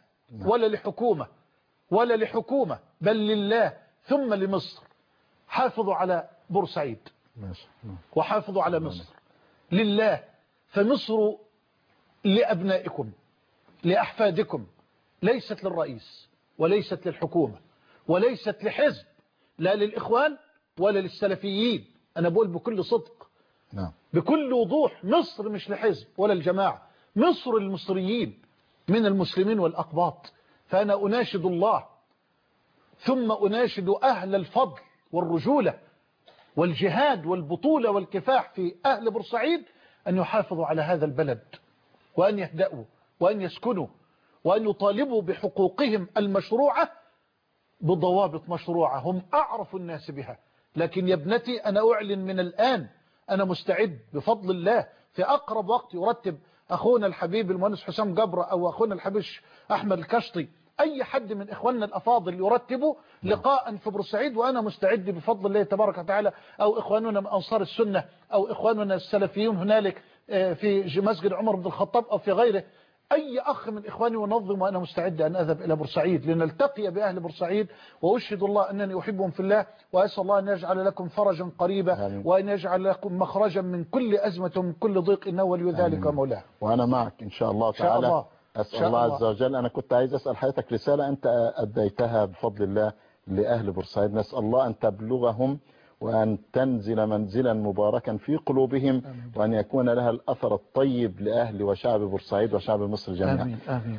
ولا لحكومة بل لله ثم لمصر. حافظوا على بورسعيد وحافظوا على مصر لله. فمصر لأبنائكم لأحفادكم، ليست للرئيس وليست للحكومة وليست لحزب، لا للإخوان ولا للسلفيين. أنا بقول بكل صدق بكل وضوح، مصر مش لحزب ولا الجماعة، مصر المصريين من المسلمين والأقباط. فأنا أناشد الله ثم أناشد أهل الفضل والرجولة والجهاد والبطولة والكفاح في أهل بورسعيد أن يحافظوا على هذا البلد، وأن يهدأوا وأن يسكنوا وأن يطالبوا بحقوقهم المشروعة بضوابط مشروعة. هم أعرف الناس بها. لكن يا ابنتي أنا أعلن من الآن أنا مستعد بفضل الله في أقرب وقت يرتب أخونا الحبيب المهندس حسام جبرة أو أخونا الحبيب أحمد الكشطي، أي حد من إخواننا الأفاضل يرتبوا لقاء في بورسعيد، وأنا مستعد بفضل الله تبارك وتعالى، أو إخواننا من أنصار السنة أو إخواننا السلفيون هنالك في مسجد عمر بن الخطاب أو في غيره، أي أخ من إخواني ونظم، وأنا مستعد أن أذهب إلى بورسعيد لنلتقي بأهل بورسعيد. وأشهد الله أنني أحبهم في الله، وأسأل الله أن يجعل لكم فرجا قريبا وأن يجعل لكم مخرجا من كل أزمة ومن كل ضيق، إنه ولي ذلك ومولاه. وأنا معك إن شاء الله تعالى. أسأل الله عز وجل. أنا كنت عايز أسأل حضرتك رسالة أنت أديتها بفضل الله لأهل بورسعيد، نسأل الله أن تبلغهم وأن تنزل منزلا مباركا في قلوبهم، وأن يكون لها الأثر الطيب لأهل وشعب بورسعيد وشعب مصر جميعا. آمين آمين.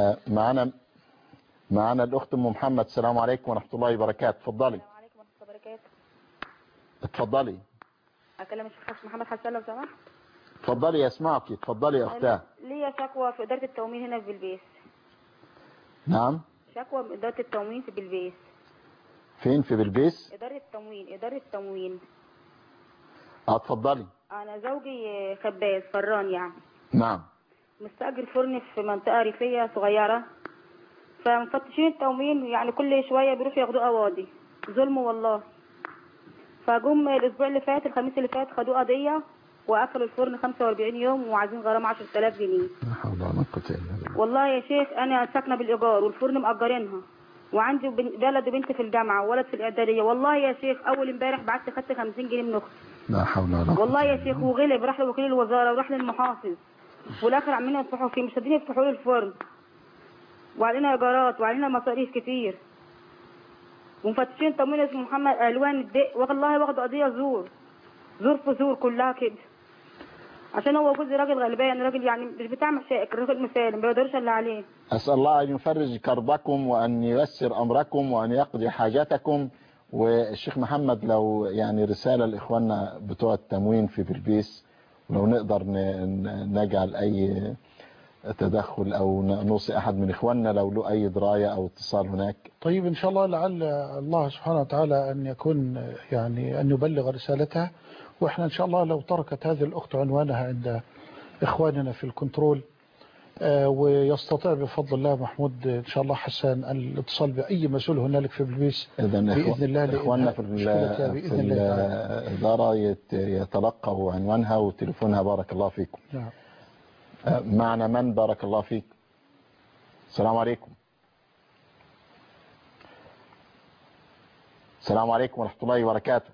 معنا الأخت أم محمد. السلام عليكم ورحمة الله وبركاته. اتفضلي. السلام عليكم ورحمة الله وبركاته. اتفضلي. أكلم الشيخ محمد حسان لو سمحت. اتفضلي يسمعك. اتفضلي يا أختاه. ليا شكوى في إدارة التومين هنا في بلبيس. نعم. شكوى من إدارة التومين في بلبيس. فين في بلبيس؟ إدارة التموين. اتفضلي. أنا زوجي خباز فران يعني. نعم. مستأجر فرن في منطقة ريفية صغيرة، فمفتشين التموين يعني كل شوية بيروحوا ياخدوا قواضي ظلم والله. فجم الأسبوع اللي فات الخميس اللي فات خدوا قضية وقفلوا الفرن 45 يوم وعايزين غرامة 10,000 جنيه. لا حول ولا قوة إلا بالله. والله يا شيخ أنا ساكنة بالإيجار والفرن مأجرينها، وعندي ولد وبنت في الجامعة وولد في الإعدادية. والله يا شيخ أول امبارح بعت خدت 50 جنيه من أختي. لا حول ولا قوة. والله يا شيخ وغلب، راح لوكيل الوزارة وراح للمحافظ، والآخر عمالين يفتحوا فيه، مش قادرين يفتحوا له الفرن، وعلينا إيجارات وعلينا مصاريف كتير. ومفتشين تموين اسمه محمد ألوان الدق، والله واخد قضية زور في زور كلها كده، عشان هو جوزي راجل غلبان، راجل يعني مش بتاع مشاكل، راجل مثالي ما بيقدرش اللي عليه. أسأل الله أن يفرج كربكم وأن ييسر أمركم وأن يقضي حاجاتكم. والشيخ محمد لو يعني رسالة لإخواننا بتوع التموين في بلبيس، ولو نقدر نجعل أي تدخل أو نوصي أحد من إخواننا لو له أي دراية أو اتصال هناك. طيب إن شاء الله لعل الله سبحانه وتعالى أن يكون يعني أن يبلغ رسالتها، وإحنا إن شاء الله لو تركت هذه الأخت عنوانها عند إخواننا في الكنترول ويستطيع بفضل الله محمود إن شاء الله حسان الاتصال بأي مسؤول هنالك في بلبيس بإذن الله. إخواننا في الإدارة يتلقوا عنوانها وتليفونها. بارك الله فيكم. نعم. معنا من؟ بارك الله فيك. السلام عليكم. السلام عليكم ورحمة الله وبركاته.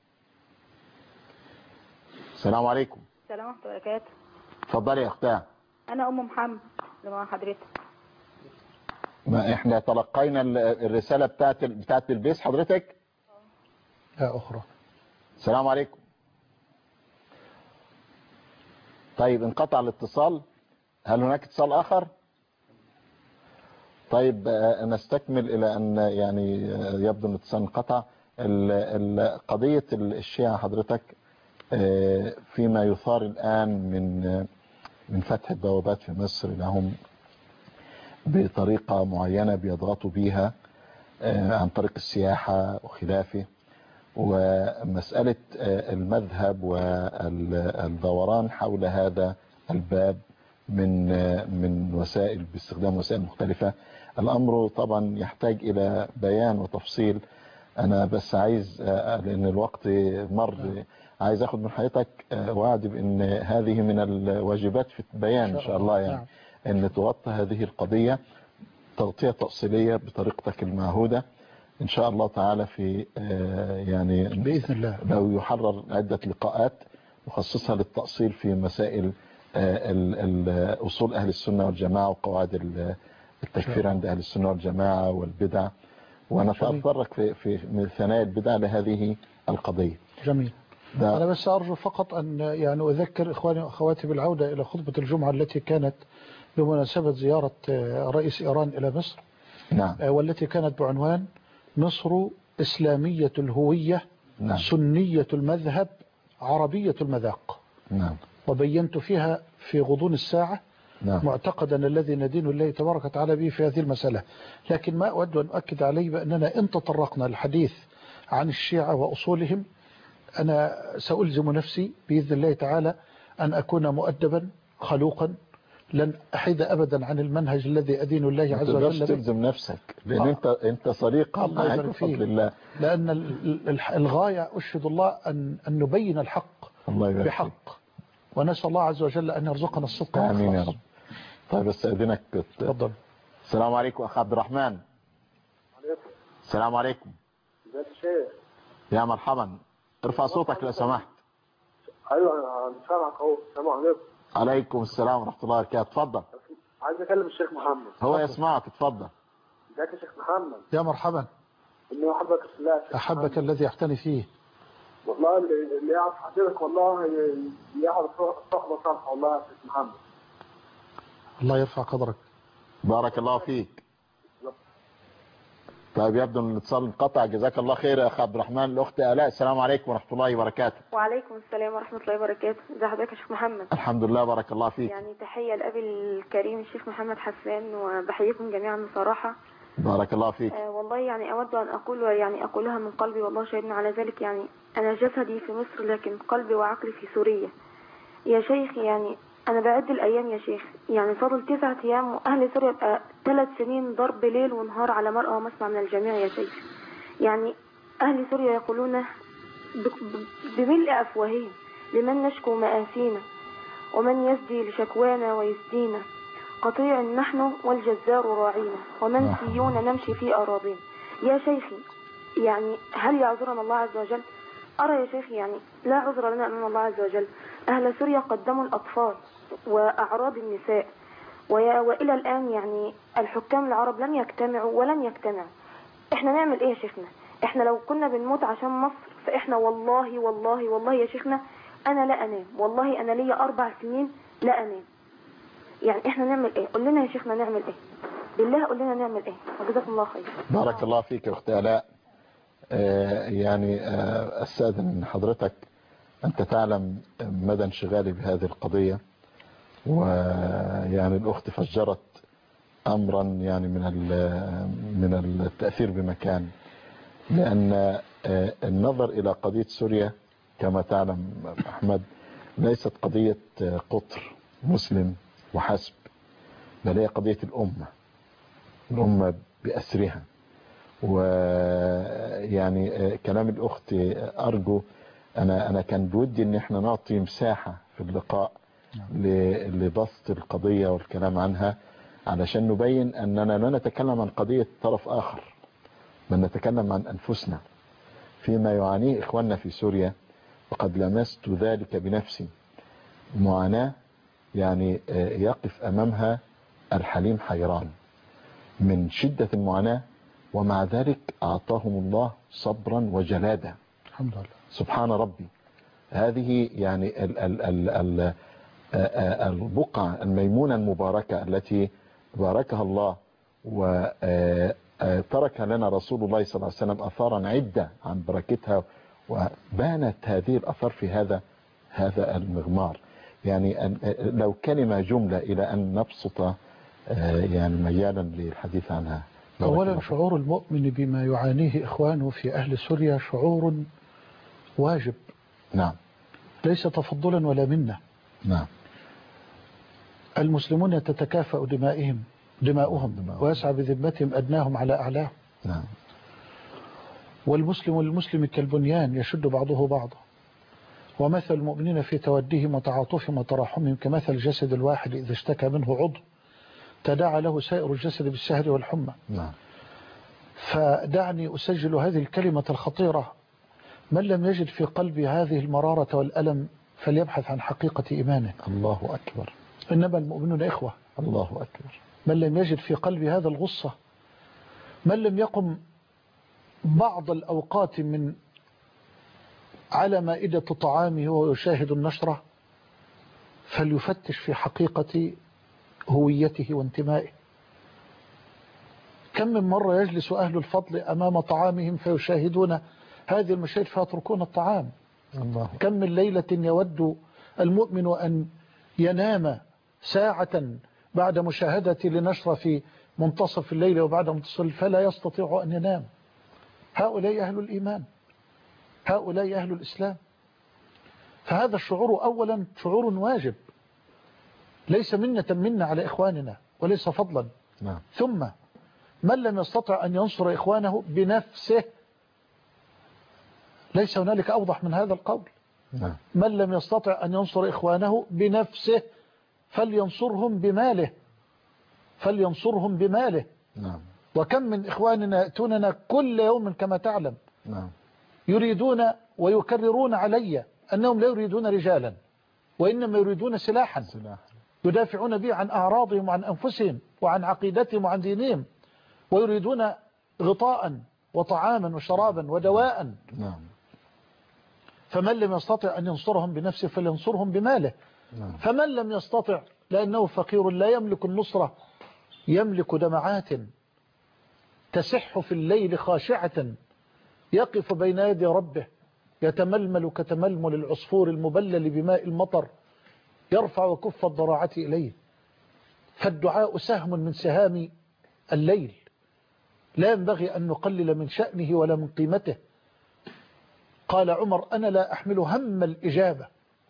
السلام عليكم. السلام ورحمة الله وبركاته. اتفضلي يا أختاه. أنا أم محمد مع حضرتك. ما احنا تلقينا الرسالة بتاعت البيس حضرتك. لا أخرى. السلام عليكم. طيب انقطع الاتصال. هل هناك اتصال آخر؟ طيب نستكمل إلى أن يعني يبدو أن الاتصال انقطع. قضية الشيعة حضرتك فيما يثار الآن من فتح البوابات في مصر لهم بطريقة معينة بيضغطوا بيها عن طريق السياحة وخلافه، ومسألة المذهب والدوران حول هذا الباب من وسائل باستخدام وسائل مختلفة. الأمر طبعا يحتاج إلى بيان وتفصيل. أنا بس عايز لأن الوقت مر عايز أخذ من حضرتك وعد بأن هذه من الواجبات في البيان إن شاء الله، يعني أن تغطى هذه القضية تغطية تأصيلية بطريقتك المعهودة إن شاء الله تعالى، في يعني بإذن الله لو يحرر عدة لقاءات مخصصة للتأصيل في مسائل أصول أهل السنة والجماعة وقواعد التكفير عند أهل السنة والجماعة والبدع، ونتطرق في من ثنايا البدع لهذه القضية. جميل. أنا بس أرجو فقط أن يعني أذكر إخواني وأخواتي بالعودة إلى خطبة الجمعة التي كانت بمناسبة زيارة رئيس إيران إلى مصر. نعم. والتي كانت بعنوان مصر إسلامية الهوية. نعم. سنية المذهب عربية المذاق. نعم. وبينت فيها في غضون الساعة نعم. معتقدا الذي ندين الله تبارك وتعالى به في هذه المسألة، لكن ما أود أن أؤكد عليه بأننا إن تطرقنا الحديث عن الشيعة وأصولهم أنا سألزم نفسي بإذن الله تعالى أن أكون مؤدبا خلوقا، لن أحيد أبدا عن المنهج الذي أدين الله عز وجل به. تلزم نفسك لأن أنت صديق الله يبارك فيك، لأن الغاية أشهد الله أن نبين الحق بحق، ونسأل الله عز وجل أن يرزقنا الصدق. آمين يا رب. طيب استأذنك. تفضل. السلام عليكم أخ عبد الرحمن. عليكم. السلام عليكم. ازيك يا شيخ؟ يا مرحبا، ارفع صوتك لو سمحت. ايوه انا سامعك اهو. السلام عليكم. عليكم السلام ورحمه الله وبركاته. اتفضل. عايز اكلم الشيخ محمد. هو يسمعك، اتفضل. ازيك يا شيخ محمد؟ يا مرحبا. اني احبك في الله. احبك الذي يحتني فيه. والله اللي يعرف حضرتك والله يعرف صحبه صالحه والله يا شيخ محمد. الله يرفع قدرك. بارك الله فيك. طيب يبدو ان الاتصال انقطع. جزاك الله خير يا اخ عبد الرحمن. الاخت آلاء، السلام عليكم ورحمه الله وبركاته. وعليكم السلام ورحمه الله وبركاته. ازي حضرتك يا شيخ محمد؟ الحمد لله بارك الله فيك. يعني تحيه لابي الكريم الشيخ محمد حسان، وبحييكم جميعا بصراحه. بارك الله فيك. والله يعني اود ان اقولها من قلبي، والله شهدنا على ذلك. يعني انا جسدي في مصر لكن قلبي وعقلي في سوريا يا شيخ. يعني انا بعد الايام يا شيخ، يعني فاضل 9 ايام واهل سوريا بقى 3 سنين ضرب ليل ونهار على مرأى ومسمع من الجميع يا شيخ. يعني اهل سوريا يقولون بملء افواههم لمن نشكو مآسينا ومن يسدي لشكوانا ويسدينا، قطيع نحن والجزار راعينا ومنسيون نمشي في أراضينا. يا شيخي يعني هل يعذرنا الله عز وجل؟ أرى يا شيخي يعني لا عذر لنا أمام الله عز وجل. أهل سوريا قدموا الأطفال وأعراض النساء، وإلى الآن يعني الحكام العرب لم يجتمعوا ولن يجتمعوا. إحنا نعمل إيه يا شيخنا؟ إحنا لو كنا بنموت عشان مصر فإحنا والله والله والله يا شيخنا أنا لا أنام، والله أنا ليا 4 سنين لا أنام. يعني إحنا نعمل إيه؟ قل لنا يا شيخنا نعمل إيه؟ بالله قل لنا نعمل إيه؟ وجزاكم الله خير. بارك الله فيك يا أخت آلاء. يعني أستأذن من حضرتك، أنت تعلم مدى انشغالي بهذه القضية، ويعني الأخت فجرت أمرا يعني من التأثير بمكان، لأن النظر إلى قضية سوريا كما تعلم أحمد ليست قضية قطر مسلم وحسب، بل هي قضية الأمة بأسرها. ويعني كلام الأخت أرجو أنا كان بودي أن احنا نعطي مساحة في اللقاء لبسط القضية والكلام عنها، علشان نبين أننا لا نتكلم عن قضية طرف آخر، بل نتكلم عن أنفسنا فيما يعانيه إخواننا في سوريا. وقد لمست ذلك بنفسي، معاناة يعني يقف أمامها الحليم حيران من شدة المعاناة، ومع ذلك أعطاهم الله صبرا وجلادة. الحمد لله. سبحان ربي. هذه يعني البقعة الميمونة المباركة التي باركها الله وترك لنا رسول الله صلى الله عليه وسلم أثارا عدة عن بركتها، وبانت هذه الأثار في هذا المغمار. يعني لو كلمة جملة إلى أن نبسط يعني مجالا للحديث عنها. أولا شعور المؤمن بما يعانيه إخوانه في أهل سوريا شعور واجب. نعم. ليس تفضلا ولا منة. نعم. المسلمون تتكافأ دماؤهم ويسعى بذمتهم أدناهم على أعلاهم. نعم. والمسلم للمسلم كالبنيان يشد بعضه بعضا، ومثل المؤمنين في توديهم وتعاطفهم وتراحمهم كمثل الجسد الواحد إذا اشتكى منه عضو تداعى له سائر الجسد بالسهر والحمى. نعم. فدعني أسجل هذه الكلمة الخطيرة: من لم يجد في قلبي هذه المرارة والألم فليبحث عن حقيقة إيمانه. الله أكبر. إنما المؤمنون إخوة. الله أكبر. من لم يجد في قلبي هذا الغصة، من لم يقم بعض الأوقات من على مائدة طعامه ويشاهد النشرة، فليفتش في حقيقة هويته وانتمائه. كم من مرة يجلس أهل الفضل أمام طعامهم فيشاهدون هذه المشاهد فيتركون الطعام. الله. كم من ليلة يود المؤمن أن ينام ساعة بعد مشاهدة لنشرة في منتصف الليل وبعد منتصف الليل فلا يستطيع أن ينام. هؤلاء أهل الإيمان، هؤلاء أهل الإسلام. فهذا الشعور أولا شعور واجب، ليس منا على إخواننا وليس فضلا. نعم. ثم من لم يستطع أن ينصر إخوانه بنفسه، ليس هنالك أوضح من هذا القول. نعم. من لم يستطع أن ينصر إخوانه بنفسه فلينصرهم بماله، فلينصرهم بماله. نعم. وكم من إخواننا يأتوننا كل يوم كما تعلم. نعم. يريدون ويكررون علي أنهم لا يريدون رجالا وإنما يريدون سلاحا يدافعون به عن أعراضهم وعن أنفسهم وعن عقيدتهم وعن دينهم، ويريدون غطاء وطعاما وشرابا ودواء. نعم. فمن لم يستطع أن ينصرهم بنفسه فلينصرهم بماله. نعم. فمن لم يستطع لأنه فقير لا يملك النصرة، يملك دمعات تسح في الليل خاشعة، يقف بين يدي ربه يتململ كتململ العصفور المبلل بماء المطر، يرفع كف الضراعة إليه. فالدعاء سهم من سهام الليل، لا ينبغي أن نقلل من شأنه ولا من قيمته. قال عمر: أنا لا أحمل هم الإجابة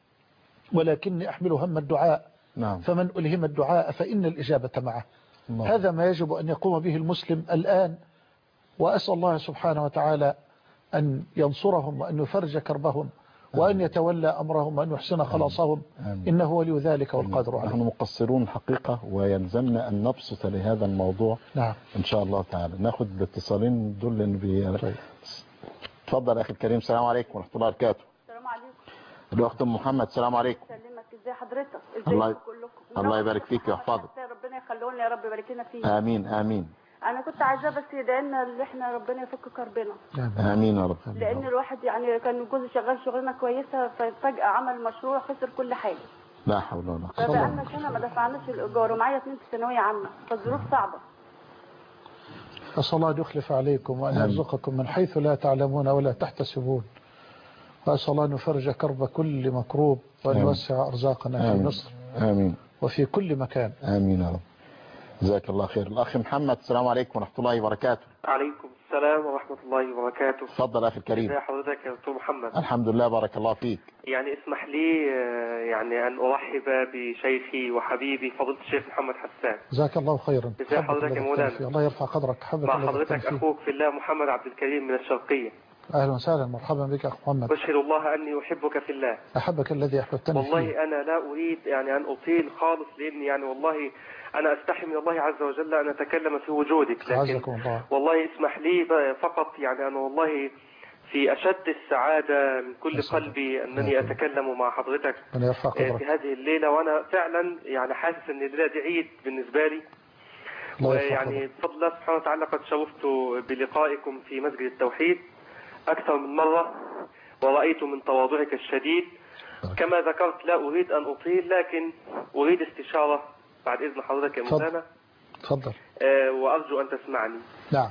ولكني أحمل هم الدعاء. نعم. فمن ألهم الدعاء فإن الإجابة معه. الله. هذا ما يجب أن يقوم به المسلم الآن، وأسأل الله سبحانه وتعالى أن ينصرهم وأن يفرج كربهم وأن يتولى أمرهم وأن يحسن خلاصهم. إنه ولي ذلك والقادر عليه. نحن مقصرون الحقيقة، ويلزمنا أن نبسط لهذا الموضوع. نعم. إن شاء الله تعالى. ناخذ الاتصالين دول. تفضل أخي الكريم. السلام عليكم ورحمة الله وبركاته. السلام عليكم. الأخت محمد. السلام عليكم. سلمك. ازي حضرتك؟ الله الله يبارك فيك ويحفظك. ربنا يخلينا يا رب، يبارك لنا فيك. آمين آمين. انا كنت عايزاه بس يدعي لنا اللي احنا ربنا يفك كربنا. آمين يا رب. لان الواحد يعني كان جوزي شغال شغلانه كويسه، ففجاه عمل مشروع خسر كل حاجه. لا حول ولا قوة. فبقالنا سنه ما دفعناش الايجار، ومعايا 2 في ثانويه عامه، فالظروف صعبه. أسأل الله أن يخلف عليكم وأن يرزقكم من حيث لا تعلمون ولا تحتسبون، وأسأل الله أن يفرج كرب كل مكروب وأن يوسع أرزاقنا في مصر. آمين. وفي كل مكان. آمين يا رب. جزاك الله خير. الأخ محمد. السلام عليكم ورحمة الله وبركاته. عليكم السلام ورحمة الله وبركاته. تفضل أخي الكريم. ازي حضرتك يا دكتور محمد؟ الحمد لله، بارك الله فيك. يعني اسمح لي يعني أن أرحب بشيخي وحبيبي فضيلة الشيخ محمد حسان. جزاك الله خيرا. ازي حضرتك يا مولانا؟ الله يرفع قدرك. مع حضرتك أخوك في الله محمد عبد الكريم من الشرقية. أهلا وسهلا، مرحبا بك أخ محمد. أشهد الله أني أحبك في الله. أحبك الذي أحببتني فيه. والله أنا لا أريد يعني أن أطيل خالص، لأني يعني والله أنا أستحي من الله عز وجل أن أتكلم في وجودك، لكن والله اسمح لي فقط يعني أنا والله في أشد السعادة من كل قلبي أنني أتكلم مع حضرتك في هذه الليلة، وأنا فعلا يعني حاسس أن الليلة دي عيد بالنسبة لي. ويعني بفضل الله سبحانه وتعالى قد شرفت بلقائكم في مسجد التوحيد أكثر من مرة، ورأيت من تواضعك الشديد. كما ذكرت لا أريد أن أطيل، لكن أريد استشارة بعد إذن حضرتك يا مولانا. تفضل. وأرجو أن تسمعني. نعم.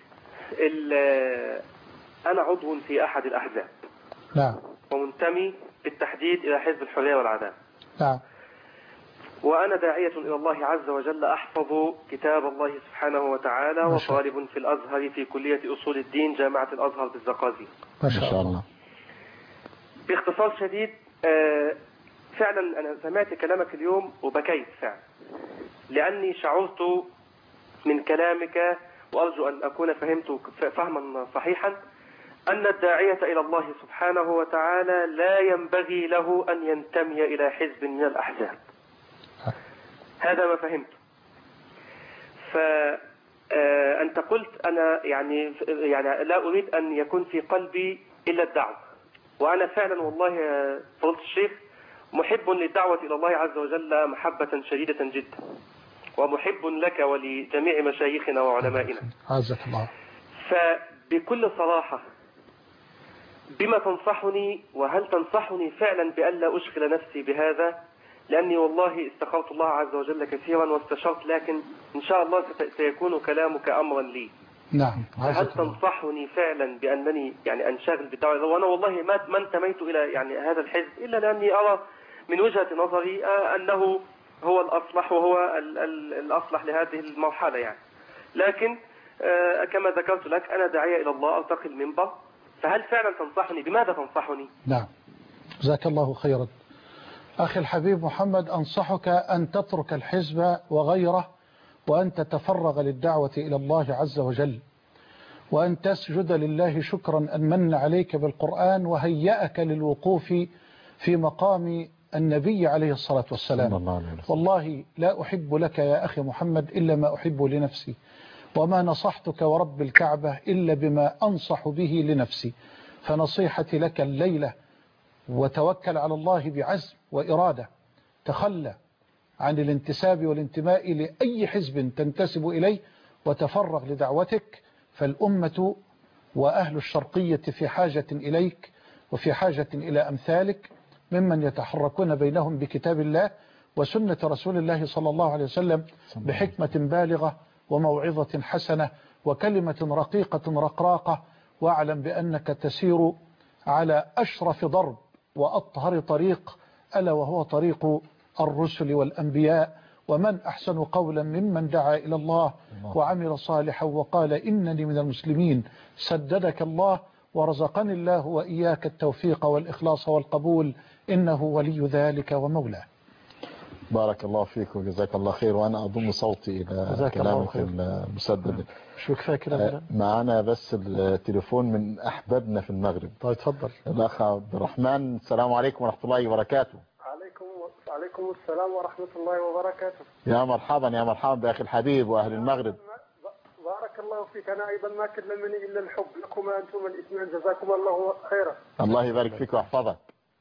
أنا عضو في أحد الأحزاب. نعم. ومنتمي بالتحديد إلى حزب الحرية والعدالة. نعم. وأنا داعية إلى الله عز وجل أحفظ كتاب الله سبحانه وتعالى، وطالب في الأزهر في كلية أصول الدين جامعة الأزهر بالزقازيق. ما شاء الله. باختصار شديد، فعلا أنا سمعت كلامك اليوم وبكيت فعلا، لأني شعرت من كلامك، وأرجو أن أكون فهمت فهما صحيحا، أن الداعية إلى الله سبحانه وتعالى لا ينبغي له أن ينتمي إلى حزب من الأحزاب. هذا ما فهمت. فأنت قلت أنا يعني لا أريد أن يكون في قلبي إلا الدعوة، وأنا فعلا والله يا فضيلة الشيخ محب للدعوة إلى الله عز وجل محبة شديدة جدا، ومحب لك ولجميع مشايخنا وعلمائنا. عزك الله. فبكل صراحة، بما تنصحني، وهل تنصحني فعلا بأن لا أشغل نفسي بهذا؟ لأني والله استخرت الله عز وجل كثيرا واستشرت، لكن إن شاء الله سيكون كلامك أمرا لي. نعم. هل تنصحني فعلا بأنني يعني أنشغل بالدعوة؟ وأنا والله ما انتميت إلى يعني هذا الحزب إلا لأني أرى من وجهة نظري أنه هو الأصلح، وهو الأصلح لهذه المرحلة يعني. لكن كما ذكرت لك أنا داعية إلى الله، أرتقي المنبر. فهل فعلا تنصحني؟ بماذا تنصحني؟ نعم، جزاك الله خيرا. أخي الحبيب محمد، أنصحك أن تترك الحزب وغيره، وأن تتفرغ للدعوة إلى الله عز وجل، وأن تسجد لله شكرا أن من عليك بالقرآن وهيأك للوقوف في مقام النبي عليه الصلاة والسلام. والله لا أحب لك يا أخي محمد إلا ما أحب لنفسي، وما نصحتك ورب الكعبة إلا بما أنصح به لنفسي. فنصيحتي لك الليلة، وتوكل على الله بعزم وإرادة، تخلى عن الانتساب والانتماء لأي حزب تنتسب إليه، وتفرغ لدعوتك. فالأمة وأهل الشرقية في حاجة إليك، وفي حاجة إلى أمثالك ممن يتحركون بينهم بكتاب الله وسنة رسول الله صلى الله عليه وسلم بحكمة بالغة وموعظة حسنة وكلمة رقيقة رقراقة. واعلم بأنك تسير على أشرف ضرب وأطهر طريق، ألا وهو طريق الرسل والأنبياء. ومن أحسن قولا ممن دعا إلى الله وعمل صالحا وقال إنني من المسلمين. سددك الله ورزقني الله وإياك التوفيق والإخلاص والقبول، إنه ولي ذلك ومولاه. بارك الله فيك وجزاك الله خير. وأنا أضم صوتي إلى كلامك المسدد. شو كفاية كلام؟ معنا بس التليفون من أحبابنا في المغرب. طيب تفضل. الأخ عبد الرحمن. السلام عليكم ورحمة الله وبركاته. عليكم السلام ورحمة الله وبركاته. يا مرحبا يا مرحبا بأخي الحبيب وأهل المغرب. بارك الله فيك. أنا أيضا ما كلمني إلا الحب لكم أنتم الاثنين، جزاكم الله خيرا. الله يبارك فيك ويحفظك.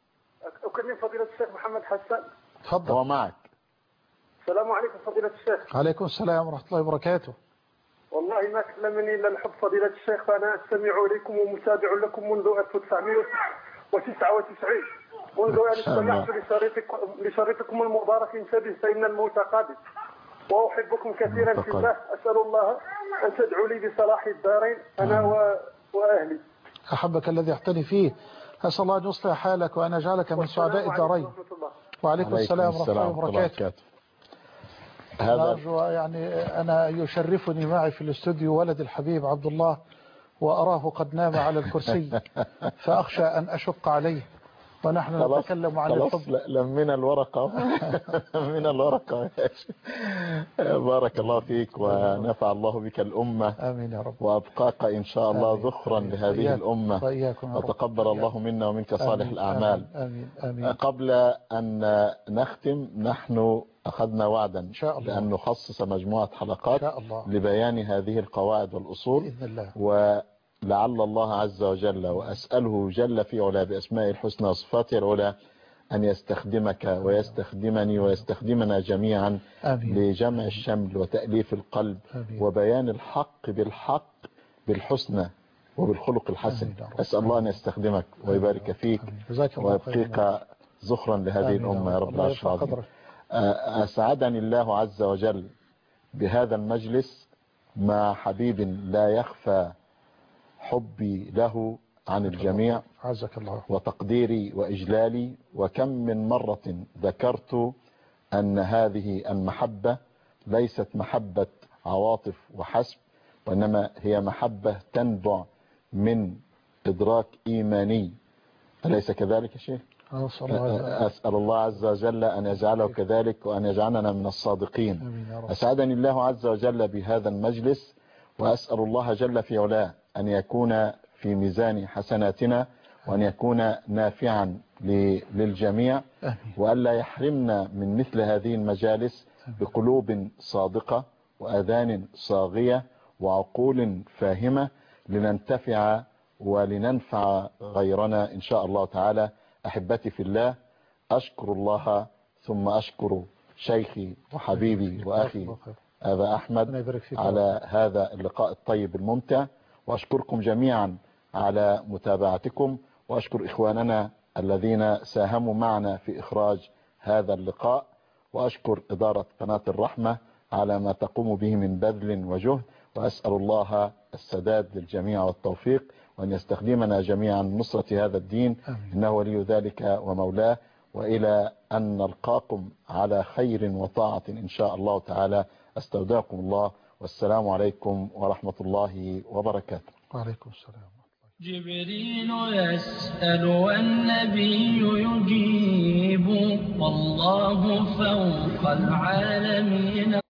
أكلم فضيلة الشيخ محمد حسن. تفضل. هو معك. السلام عليكم فضيلة الشيخ. عليكم السلام ورحمة الله وبركاته. والله ما كلمني إلا الحب فضيلة الشيخ، فأنا أستمع إليكم ومتابع لكم منذ 1999، منذ أن استمعت لشريطكم المبارك انتبه فإن الموت قادم، وأحبكم كثيرا في الله. أسأل الله أن تدعو لي بصلاح الدارين أنا وأهلي. أحبك الذي اعتني فيه. أسأل الله أن يصلح حالك وأن يجعلك من سعداء الدارين. وعليكم السلام ورحمة الله وبركاته. هذا أرجو يعني أنا يشرفني معي في الاستوديو ولد الحبيب عبد الله، وأراه قد نام على الكرسي، فأخشى أن أشق عليه، ونحن نتكلم عن الحب. لمنا الورقة من الورقة. بارك الله فيك ونفع الله بك الأمة. آمين يا رب. وأبقاك إن شاء الله ذخرا لهذه الأمة، وتقبل الله منا ومنك صالح الأعمال. آمين آمين. قبل أن نختم، نحن أخذنا وعدا بأن نخصص مجموعة حلقات لبيان هذه القواعد والأصول بإذن الله. ولعل الله عز وجل، وأسأله جل في علا بأسماء الحسنى وصفاته العلى، أن يستخدمك ويستخدمني ويستخدمنا جميعا لجمع الشمل وتأليف القلب وبيان الحق بالحق بالحسنى وبالخلق الحسن. أسأل الله أن يستخدمك ويبارك فيك ويبقيك زخرا لهذه الأمة يا رب العالمين العظيم. أسعدني الله عز وجل بهذا المجلس مع حبيب لا يخفى حبي له عن الجميع وتقديري وإجلالي، وكم من مرة ذكرت أن هذه المحبة ليست محبة عواطف وحسب، وإنما هي محبة تنبع من إدراك إيماني. أليس كذلك يا شيخ؟ أسأل الله عز وجل أن يجعله كذلك وأن يجعلنا من الصادقين. أسعدني الله عز وجل بهذا المجلس، وأسأل الله جل في علاه أن يكون في ميزان حسناتنا وأن يكون نافعا للجميع، وألا يحرمنا من مثل هذه المجالس بقلوب صادقة وأذان صاغية وعقول فاهمة لننتفع ولننفع غيرنا إن شاء الله تعالى. أحبتي في الله، أشكر الله ثم أشكر شيخي وحبيبي وأخي أبا أحمد على هذا اللقاء الطيب الممتع، وأشكركم جميعا على متابعتكم، وأشكر إخواننا الذين ساهموا معنا في إخراج هذا اللقاء، وأشكر إدارة قناة الرحمة على ما تقوم به من بذل وجهد، وأسأل الله السداد للجميع والتوفيق، وأن يستخدمنا جميعا نصرة هذا الدين. إنه ولي ذلك ومولاه. وإلى أن نلقاكم على خير وطاعة إن شاء الله تعالى. أستودعكم الله، والسلام عليكم ورحمة الله وبركاته. وعليكم السلام. جبريل يسأل والنبي يجيب، والله فوق العالمين.